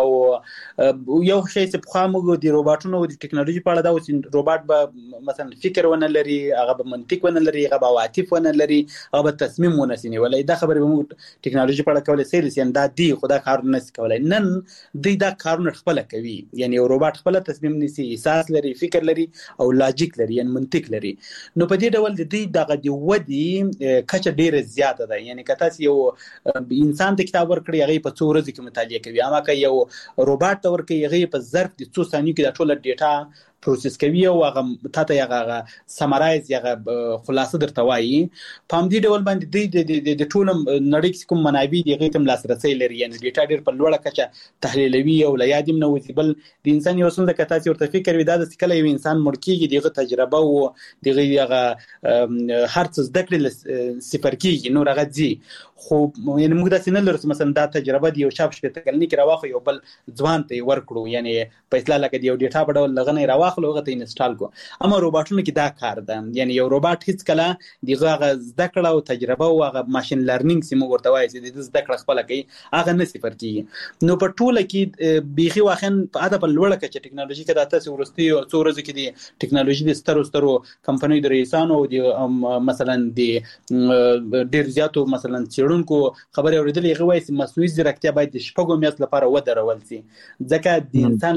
او یو شی چې په خامو د روباټونو او د ټکنالوژي په اړه دا اوس روباټ به مثلا فکر ونه لري هغه به منطق ونه لري هغه به عواطف ونه لري هغه به تصمیم ونه سینی ولې دا خبره به موږ ټکنالوژي په اړه کولای سي یعنی دا دی خدا کار نه کولای نن دی دا کارونه خپل کوي یعنی روباټ خپل تصمیم نیسي احساس لري فکر لري او لاجیک لري یعنی منطق لري نو په دې ډول د دې دغه دی ودی کچه ډیره زیاته ده یعنی کته یو انسان ته کتاب ورکړي هغه په 2 ورځې کې مطالعه کوي اما که یو روباټ ته ورکړي هغه په ظرف د 2 ثانیو کې د ټوله ډیټا پروسس کوي او هغه ته هغه سمرایز هغه خلاصه درته وایي په دې ډول باندې د ټول نړۍ کې کوم منابع دي هغه تم لاسرسي لري یعنی ډیټا ډیر په لوړه کچه تحلیلوي او لایادم نو بل د انسان یو څه د کته ورته فکر وي دا د کله یو انسان مړکیږي دغه تجربه او دغه هر څه د کړل صفر کیږي نو راغځي خو یعنی موږ د سینل رس مثلا دا تجربه دی یو شاب شپته کلنی کې راوخه یو بل ځوان ته ورکړو یعنی په اصطلاح لکه یو ډیټا په ډول لغنه راوخلو هغه ته انسټال کو اما روباټونو کې دا کار ده یعنی یو روباټ هیڅ کله دغه زده کړه او تجربه او هغه ماشين لرنینګ سیمه ورته وایي چې د زده کړه خپل کوي هغه نه صفر کیږي نو په ټوله کې بيخي واخن په اده په لوړه کې ټکنالوژي کې د تاسو ورستي او څورز کې دي ټکنالوژي د سترو کمپنیو د رئیسانو او مثلا د ډیر زیاتو مثلا چېرونکو خبرې اوریدلې هغه وایي چې مصنوعي ځیرکتیا باید د شپږو میاشتو لپاره ودرول شي ځکه د انسان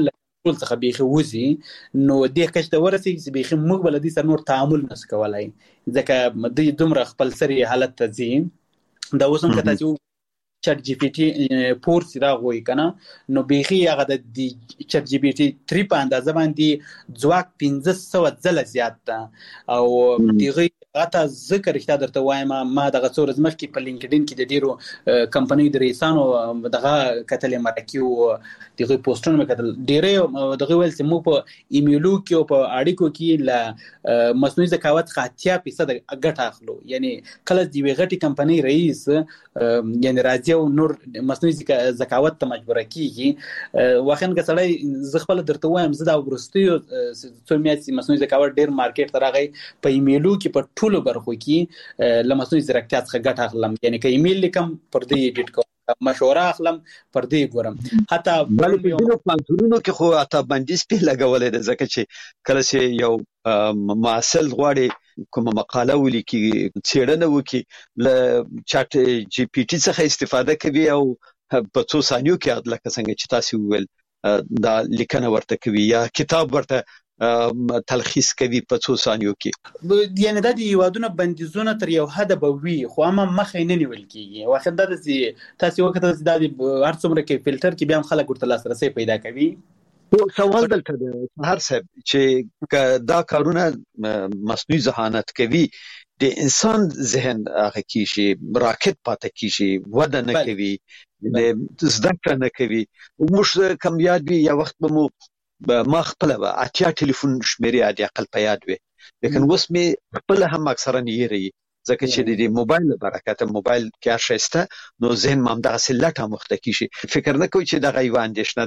ټول څخه بیخي وځي نو دې کچ ته ورسېږي چې بیخي موږ به له دې سره نور تعامل نشو کولی ځکه دوی دومره خپل سري حالت ته ځي دا اوس هم که تاسې چټ جی پی ټي 4 چې راغوي که نه نو بیخي هغه د چټ جی پی ټي 3 په اندازه باندې ځواک 1500 ځله زیات ده او دغه اته ذکر رښتیا درته وایم ما دغه څو ورځې مخکې په لینکډین کې د ډیرو کمپنیو د رئیسانو دغه کتلې مرکې او دغه پوسټونه مې کتل ډیرې دغه ویل چې موږ په ایمیلو کې او په اړیکو کې له مصنوعي ذکاوت څخه 80% ګټه اخلو یعنی کله د یوې غټې کمپنۍ رئیس یعنی راځي او نور مصنوعي ذکاوت ته مجبوره کیږي واخن که سړی زه خپل درته وایم زه دا وروستیو څو میاشتې مصنوعي ذکاوت ډیر مارکیټ ته راغی په ایمیلو کې په ټولو برخو کې له مصنوعي ځیرکتیا څخه ګټه اخلم یعنی که ایمیل لیکم پر دې ایډیټ کوم مشوره اخلم پر دې ګورم حتی بل په پلانونو کې خو اته بندیز په لګولې ده ځکه چې کله چې یو معسل غواړي کومه مقاله ولیکي څېړنه وکړي له چټ جی پی ټي څخه استفاده کوي او په څو ثانیو کې لکه څنګه چې تاسو ویل دا لیکنه ورته کوي یا کتاب ورته تلخیص کوي په څو ثانیو کې یعنی دا د یوادونه بندیزونه تر یو حد به وي خو هم مخې نه نیول کیږي واخر دا تاسو وخت دا هر څومره کې فلټر کې بیا هم خلک ورته لاسرسي پیدا کوي سوال دلته ده هر څه چې دا کارونه مصنوعي ذهانت کوي د انسان ذهن هغه کیږي راکټ پاتې کیږي وده نه کوي د زده کړه نه کوي موږ کم یاد وي یا وخت به مو ما خپل به اتیا ټلیفون شمیرې عادي عقل په یاد وي لیکن اوس مې خپل هم اکثرا یې ځکه چې د موبایل برکت موبایل کې شایسته نو ذهن مام دغه سلټه مختکی شي فکر نه کوي چې دغه یو اندیشنه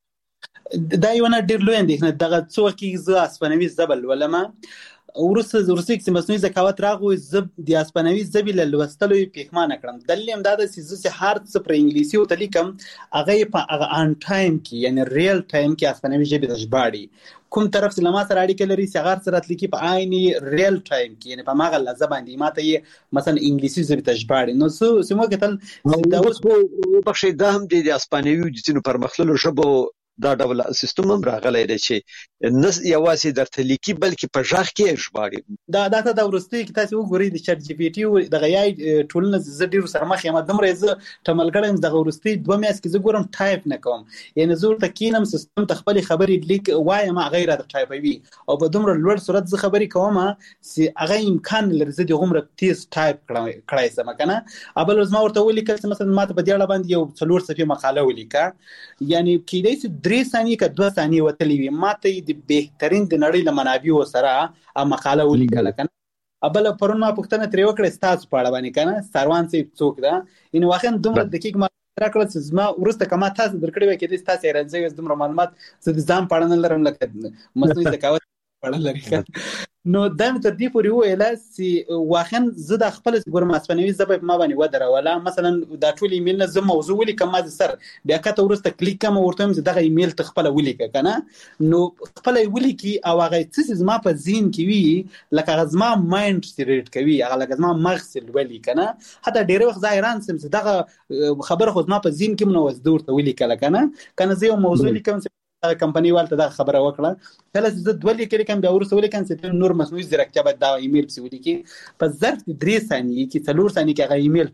ده دا یو نه ډیر لوی اندیشنه دغه څو کې زه اسپانوي زبل ولما ورسته چې مصنوعي ذکاوت راغوي زب د اسپانوي زبې له لوستلو یې پېښمانه کړم دلیل هم دا ده چې زه چې هر څه پر انګلیسي ورته لیکم هغه یې په هغه ان ټایم کې یعنی ریل ټایم کې اسپانوي ژبې ته ژباړي کوم طرف چې له ما سره اړیکه لري چې هغه سره تلیکي په عیني ریل ټایم کې یعنی په ماغه لحظه باندې ماته یې مثلا انګلیسي ژبې ته ژباړي نو سمو کتل دا اوس په شي د هم د اسپانوي د څینو پرمختللو ژبو دا ډول سیستم هم راغلی دی چې نس یوازې درته لیکي بلکې په ژغ کې ژباړي دا ورستي کې تاسو وګورئ د چټ جی پی ټي او د غیای ټولنه زه ډیر سره مخ یم دمره زه تمل کړم د ورستي 2 میاشتې کې زه ګورم ټایپ نه کوم یعنی زه ورته کینم سیستم ته خپل خبرې لیک وایم غیر د ټایپوي او په دومره لوړ صورت زه خبرې کوم چې هغه امکان لري زه د عمر تیز ټایپ کړای سم کنه ابل زما ورته ولیکل چې مثلا ماته په دې اړه باندې یو 4 صفحه مقاله ولیکه یعنی کېدای شي 3 ثانیې که 2 ثانیې وتلی وي ماته د بهترین د نړۍ له منابعو سره مقاله ولیکل کنه ابل پرون ما پوښتنه ترې وکړه ستاسو په اړه باندې کنه سروان سي څوک ده ان واخن دومره دقیق ما راکړل چې زما ورسته کما تاسو درکړی وای کې د تاسو راځي دومره معلومات زه د ځان پړنه لرم لکه مصنوعي ذکاوت پړنه لري نو دا مې تر دې پورې ویل چې واخن زه د خپل ګورم اسپانوي زبې ما باندې ودروله مثلا دا ټول ایمیل نه زه موضوع ولیکم ما سر بیا کته ورسته کلیک کوم ورته چې دغه ایمیل ته خپل ولیکه کنه نو خپل ولیکي او هغه څه زما په ذهن کې وي لکه زما مایند سټریټ کوي هغه لکه زما مغز ولی کنه حتی ډېر وخت ظاهران سم چې دغه خبره خو زما په ذهن کې منوز دور ته ولیکل کنه زه یو موضوع لیکم کمپنی والته دا خبره وکړه کله چې دوه لیکل کوم بیا ورسره ولیکم چې نور مصنوعي ځیرکتیا به دا ایمیل پسې ولیکي په ظرف 3 ثانیې کې 4 ثانیې کې هغه ایمیل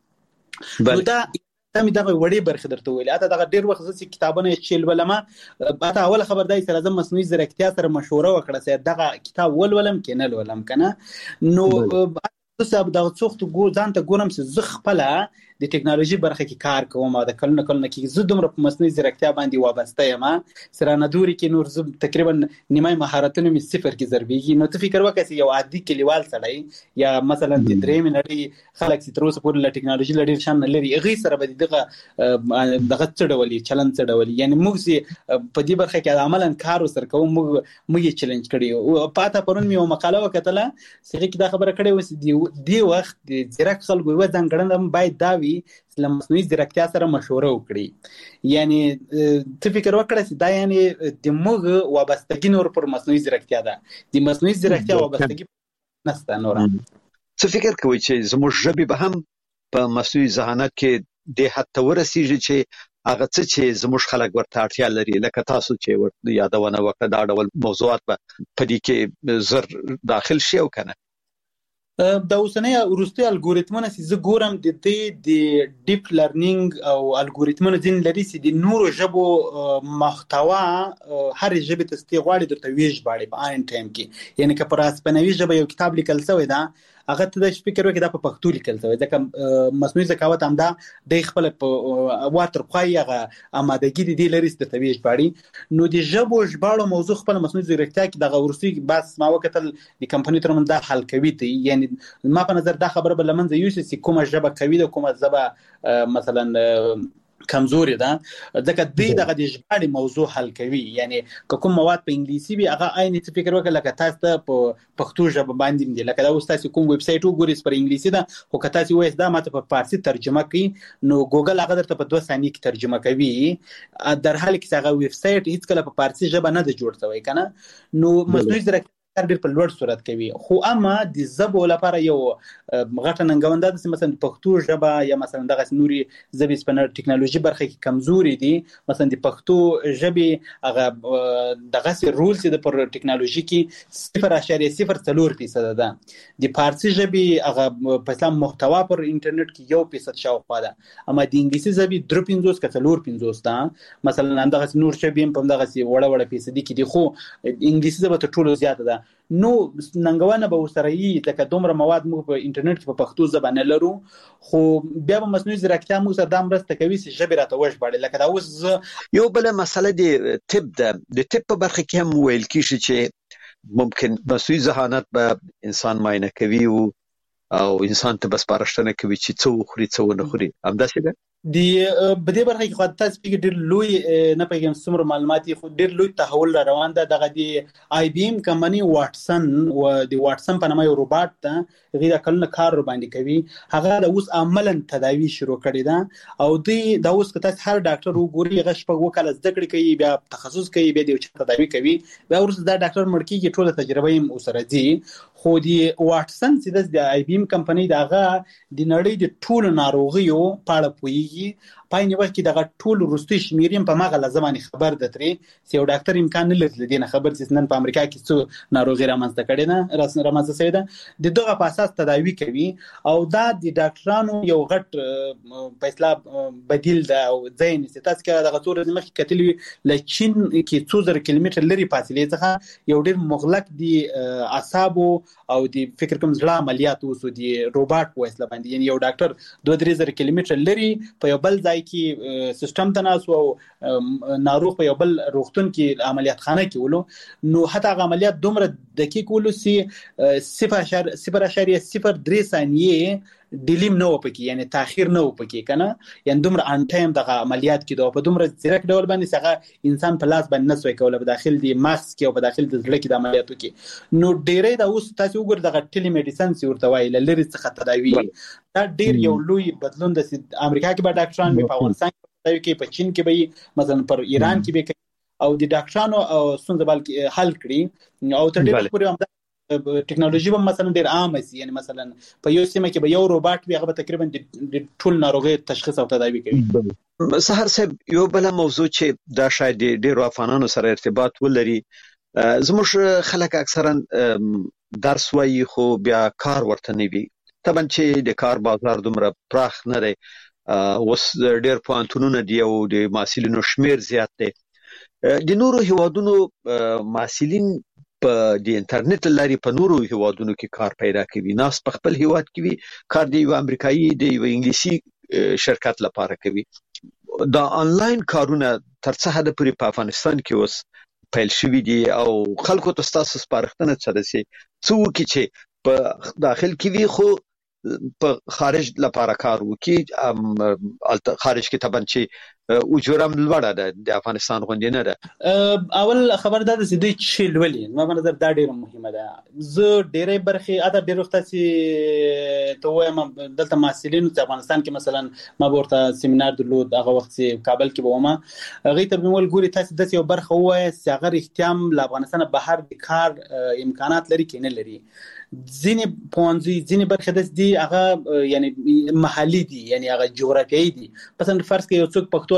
پرسي نو دا مې دغه وړي برخه درته ویل اته دغه ډیر وخت چې کتابونه چیل ولما اته اول خبر دای سره زم مصنوعي ځیرکتیا سره مشوره وکړه چې دغه کتاب ولولم کینل ولم کنه نو صاحب دا څوخت ځان ته ګورم چې زه خپل د ټکنالوژي برخه کې کار کوم او د کلونه کې زه دومره په مصنوعي ځیرکتیا باندې وابسته یم سره نه دوري کې نور زه تقریبا نیمه مهارتونه می صفر کې ضربېږي نو ته فکر وکړې یو عادي کلیوال سړی یا مثلا د درې منړي خلک چې تر اوسه پورې له ټکنالوژي لري شان لري هغه سره به دغه څړولې چلن څړولې یعنی موږ په دې برخه کې عملاً کار وسر کوم موږ چیلنج کړی او پاته پرون مې مقاله وکړه چې کې دا خبره کړې و دی وخت د ځیرک خلکو و ځانګړنه باید دا د مصنوعي ځیرکتیا سره مشوره وکړي یعنی ته فکر وکړه چې دا یعنی د موږ وابستګي نور پر مصنوعي ځیرکتیا ده د مصنوعي ځیرکتیا وابستګي نشته نور څه فکر کوي چې زموږ ژبه به هم په مصنوعي ذهانت کې د حد ته ورسیږي چې هغه څه چې زموږ خلک ورته اړتیا لري لکه تاسو چې یادونه وکړه دا ډول موضوعات به په دې کې زر داخل شي او کنه د اوسنۍ وروستي الګوریتمونه چې زه ګورم د دې د ډیپ لرنینګ او الګوریتمونه ځین لري چې د نورو ژبو محتوا هر ژبې ته ستغواړي درته ویژ باندې په آن ټایم کې یعنی که پر اسپانوي ژبه یو کتاب لیکل شوی دا هغه ته د فکر وکړه دا په پښتو لیکل شوی ځکه مصنوعي ذکاوت هم دا د خپل په واتر خوای هغه آمادګي دي لري د تویج باندې نو د ژبو ژباړو موضوع خپل مصنوعي ځیرکتیا کې د ورسي بس ما وکتل د کمپنی تر من دا حل کوي ته یعنی ما په نظر دا خبره بل منځ یو چې کومه ژبه کوي د کومه ژبه مثلا کمزوري ده ځکه دغه د ژباړې موضوع حل کوي یعنی کوم مواد په انګلیسي وي هغه عین څه فکر وکړه لکه تاسو ته په پښتو ژبه باندې دی لکه دا اوس تاسو کوم ویب سټ وګورئ پر انګلیسي ده خو که تاسو وایي دا ماته په فارسی ترجمه کوي نو ګوګل هغه درته په 2 ثانیې کې ترجمه کوي در حال کې هغه ویب سټ هیڅ کله په فارسی ژبه نه دی جوړ شوی کنه نو مصنوعي ځیرکتیا ډېر په لوړ صورت کوي خو اما د ژبو لپاره یو غټه ننګونده ده چې مثلا پښتو ژبه یا مثلا دغه نوري ژبې په ټکنالوژي برخه کې کمزوري دي مثلا د پښتو ژبې هغه دغه رول چې د پر ټکنالوژي کې 0.04% ده د فارسی ژبې هغه په اسلام محتوا پر انټرنیټ کې 1% شاوخوا ده اما د انګلیسي ژبې 3.50 کڅلور 50 ده مثلا دغه نور ژبې په دغه وړه فیصدي کې دي خو انګلیسي ژبه ته ټولو زیاته ده نو ننګونه به وسره یي لکه دومره مواد موږ په انټرنیټ کې په پښتو ژبه نه لرو خو بیا به مصنوعي ځیرکتیا موږ سره د مرسته کوي چې ژبه راته وښ باندې لکه دا اوس یو بل مسله د طب په برخه کې هم ویل کیږي چې ممکن مصنوعي ذهانت به انسان معاینه کوي او انسان ته بس پارښتنه کوي چې څه وخوري څه ونه خوري همداسې ده د بده برخه کې خو تاسو په ډېر لوی نه پیغام څومره معلومات خو ډېر لوی تحول را روان ده دغه د آی بی ایم کمپنی واټسن او د واټسن په نامه یو روباټ ته غیر کلونه کار ور باندې کوي هغه د اوس عملاً تداوی شروع کړی ده او د اوس که تاسو هر ډاکټر وګوري هغه شپږ وکاله زده کړې کوي بیا تخصص کوي بیا د تداوی کوي بیا ورسره دا ډاکټر مړ کیږي ټول تجربه یې اوسره دي خو د واټسن چې د آی بی ایم کمپنی دغه د نړۍ د ټول ناروغیو په اړه پوهیږي پاینې وخت کې دغه ټول وروستي شمیرې په مغه لزماني خبر ده ترې چې یو ډاکټر امکان نه لري د دې خبر چې نن په امریکا کې څو ناروغي رامنځته کړي نه رامنځته شوی ده د دغه په اساس تداوی کوي او دا د ډاکټرانو یو غټ په اصطلاح بدیل ده او ځین چې تاسو کې دغه څور د مخ کتلی لچین کې 2000 کیلومتر لري فاصله څخه یو ډیر مغلق دي اعصابو او د فکر کوم ځړه عملیات وسو دي روباټ په وسیله باندې یعنی یو ډاکټر 2000 کیلومتر لري په یو بل ځای کې سیستم تناسو او ناروغ په یو بل روغتون کې عملیات خانه کې ولو نو حتی عملیات دومره دقیق ولو سي 0.03 ثانیه ډیلیم نه وپکی یعنی تاخير نه وپکی کنه یعنی دومره ان ټایم دغه عملیات کې دوه په دومره ځیرک ډول باندې څنګه انسان په لاس باندې نسوي کوله په داخل دی مغز کې او په داخل د زړه کې د عملیاتو کې نو ډیره د اوس تاسو وګور دغه ټیلی میډیسن سی ورته وایي لری څخه تداوی دا ډیر یو لوی بدلون د امریکا کې به ډاکټران په افغانستان کې په چین کې به مثلا پر ایران کې به او د ډاکټرانو او ستونزې بلکې حل کړي او تر ډیره پورې هم ټکنالوژي به مثلا ډیر عام شي یعنی مثلا په یو سیمه کې به یو روباټ وي هغه تقریبا د ټول ناروغي تشخیص او تداوی کوي سحر صاحب یو بل موضوع چې دا شاید ډیر افغانانو سره ارتباط ولري زموږ خلک اکثرا درس وایي خو بیا کار ورته نه وي طبعا چې د کار بازار دومره پراخ نه دی اوس ډیر پوهنتونونه دی او د محصلینو شمیر زیات دی د نورو هیوادونو محصلین په د انټرنیټ لاري په نورو هیوادونو کې کار پیدا کوي ناس په خپل هیواد کې وي کار دی یو امریکایي دی یو انګلیسي شرکت لپاره کوي دا انلاین کارونه تر څه حد پورې په افغانستان کې اوس پیل شوي دي او خلکو ته تاسو سپارښتنه څه ده چې چې په داخل کې وي خو په خارج لپاره کار وکي خارج کې طبعا چې اجورم لوړه ده د افغانستان غونډه نه ده اول خبر ده چې دوی چې لولي ما په نظر دا ډیره مهمه ده زه ډیره برخه اته ډیره وخت چې ته وایم دلته محصلین په افغانستان کې مثلا ما ورته سیمینار درلود هغه وخت چې کابل کې بومه هغه ته بمول ګوري تاسو د یو برخه وای چې هغه احتیام له افغانستان بهر د کار امکانات لري کې نه لري ځینې پونځي ځینې برخه د دې هغه یعنی محلي دي یعنی هغه جغرافیایي دي مثلا فرض کې یو څوک پښتو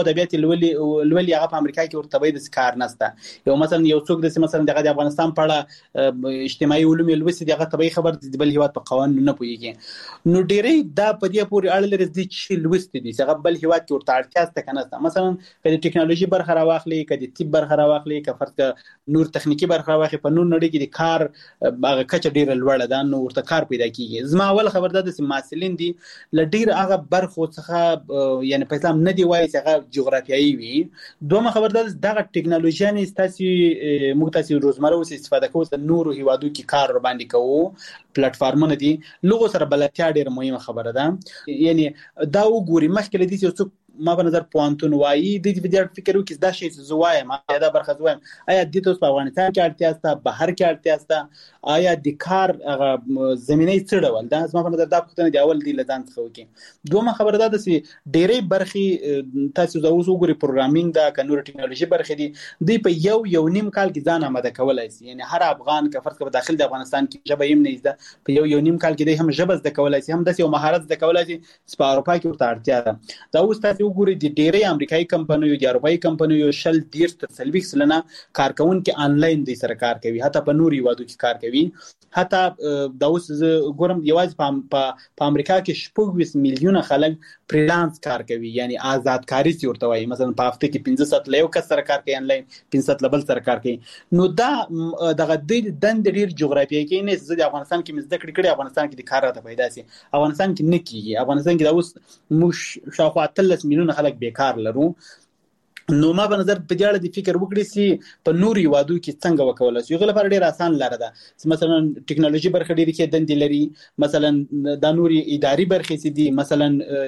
ادبیات لولي هغه په امریکا کې ورته وایي د کار نشته یو مثلا یو څوک د مثلا د افغانستان په اړه اجتماعي علوم لوسي دغه طبي خبر د بل هیواد په قوانینو نه پوهیږي نو ډېری دا په دې پورې اړه لري چې لوستي دي هغه بل هیواد کې ورته اړتیا ست کنه مثلا کله ټکنالوژي برخه راواخلي کله طب برخه راواخلي کله فرق نور تخنیکی برخه راواخلي په نور نړۍ کې د کار هغه کچه ډیره لوړه ده نو ورته کار پیدا کیږي زما اول خبر ده چې محصلین دي لډیر هغه برخو څخه یعنی په اسلام نه دی وایي چې هغه جغرافیایي وي دومره خبر ده دغه ټکنالوژي نه استاسي مختاسي روزمره اوس استفاده کوو د نورو هیوادو کې کار ور باندې کوو پلیټفارمونه دي لغو سره بلتیا ډیره مهمه خبره ده یعنی دا وګوري مخکې لدی چې ما په نظر پوانتون وایي د دې فکر وکړي دا شی زوایم دا برخه زوایم آیا د تاسو په افغانستان کې اړتیا است بهر کې اړتیا است آیا د کار زمينه څه ډول دا ما په نظر دا پوښتنه دی اول دی لدان څه وکي دومره خبره ده چې ډېرې برخې تاسو د اوس وګوري پروګرامینګ دا کنور ټکنالوژي برخې دي په یو نیم کال کې ځان آماده کولای شي یعنی هر افغان که فرض کړه داخل د افغانستان کې جبه يم نه زده په یو نیم کال کې هم جبه زده کولای شي هم د یو مهارت زده کولای شي په اروپا کې ورته اړتیا ده دا اوس تاسو وګورئ د ډېرې امریکایي کمپنیو د اروپایي کمپنیو شل ډیر تر سلويک سلنه کارکونکو آنلاین د سره کار کوي حتی په نوري وادو کې کار کوي حتی دا اوس ګورم یوازې په امریکا کې 20 میلیونه خلک فریلانس کار کوي یعنی آزاد کاری ورته وایي مثلا په هفته کې 15 ساعت له یو کس سره کار کوي آنلاین 15 ساعت له بل سره کار کوي نو دا دغه د دند ډیر جغرافیایي کې نه زه د افغانستان کې مزد کړی افغانستان کې د کار راته پیدا سي افغانستان کې نه کیږي افغانستان کې دا اوس موږ شاوخوا 13 میلیونه خلک بیکار لرو نو ما په نظر په دې اړه د فکر وکړي چې په نوري وادو کې څنګه وکولای شي غل پر ډیر آسان لار ده مثلا ټکنالوژي برخه ډیر کې دند لري مثلا د نوري اداري برخه سي دي مثلا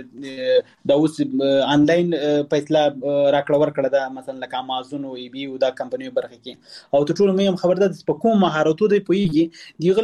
د اوس آنلاین فیصله راکړه ورکړه ده مثلا لکه امازون او ای بي او دا کمپنیو برخه کې او ټول مې هم خبر ده په کوم مهارتو دی پويږي دی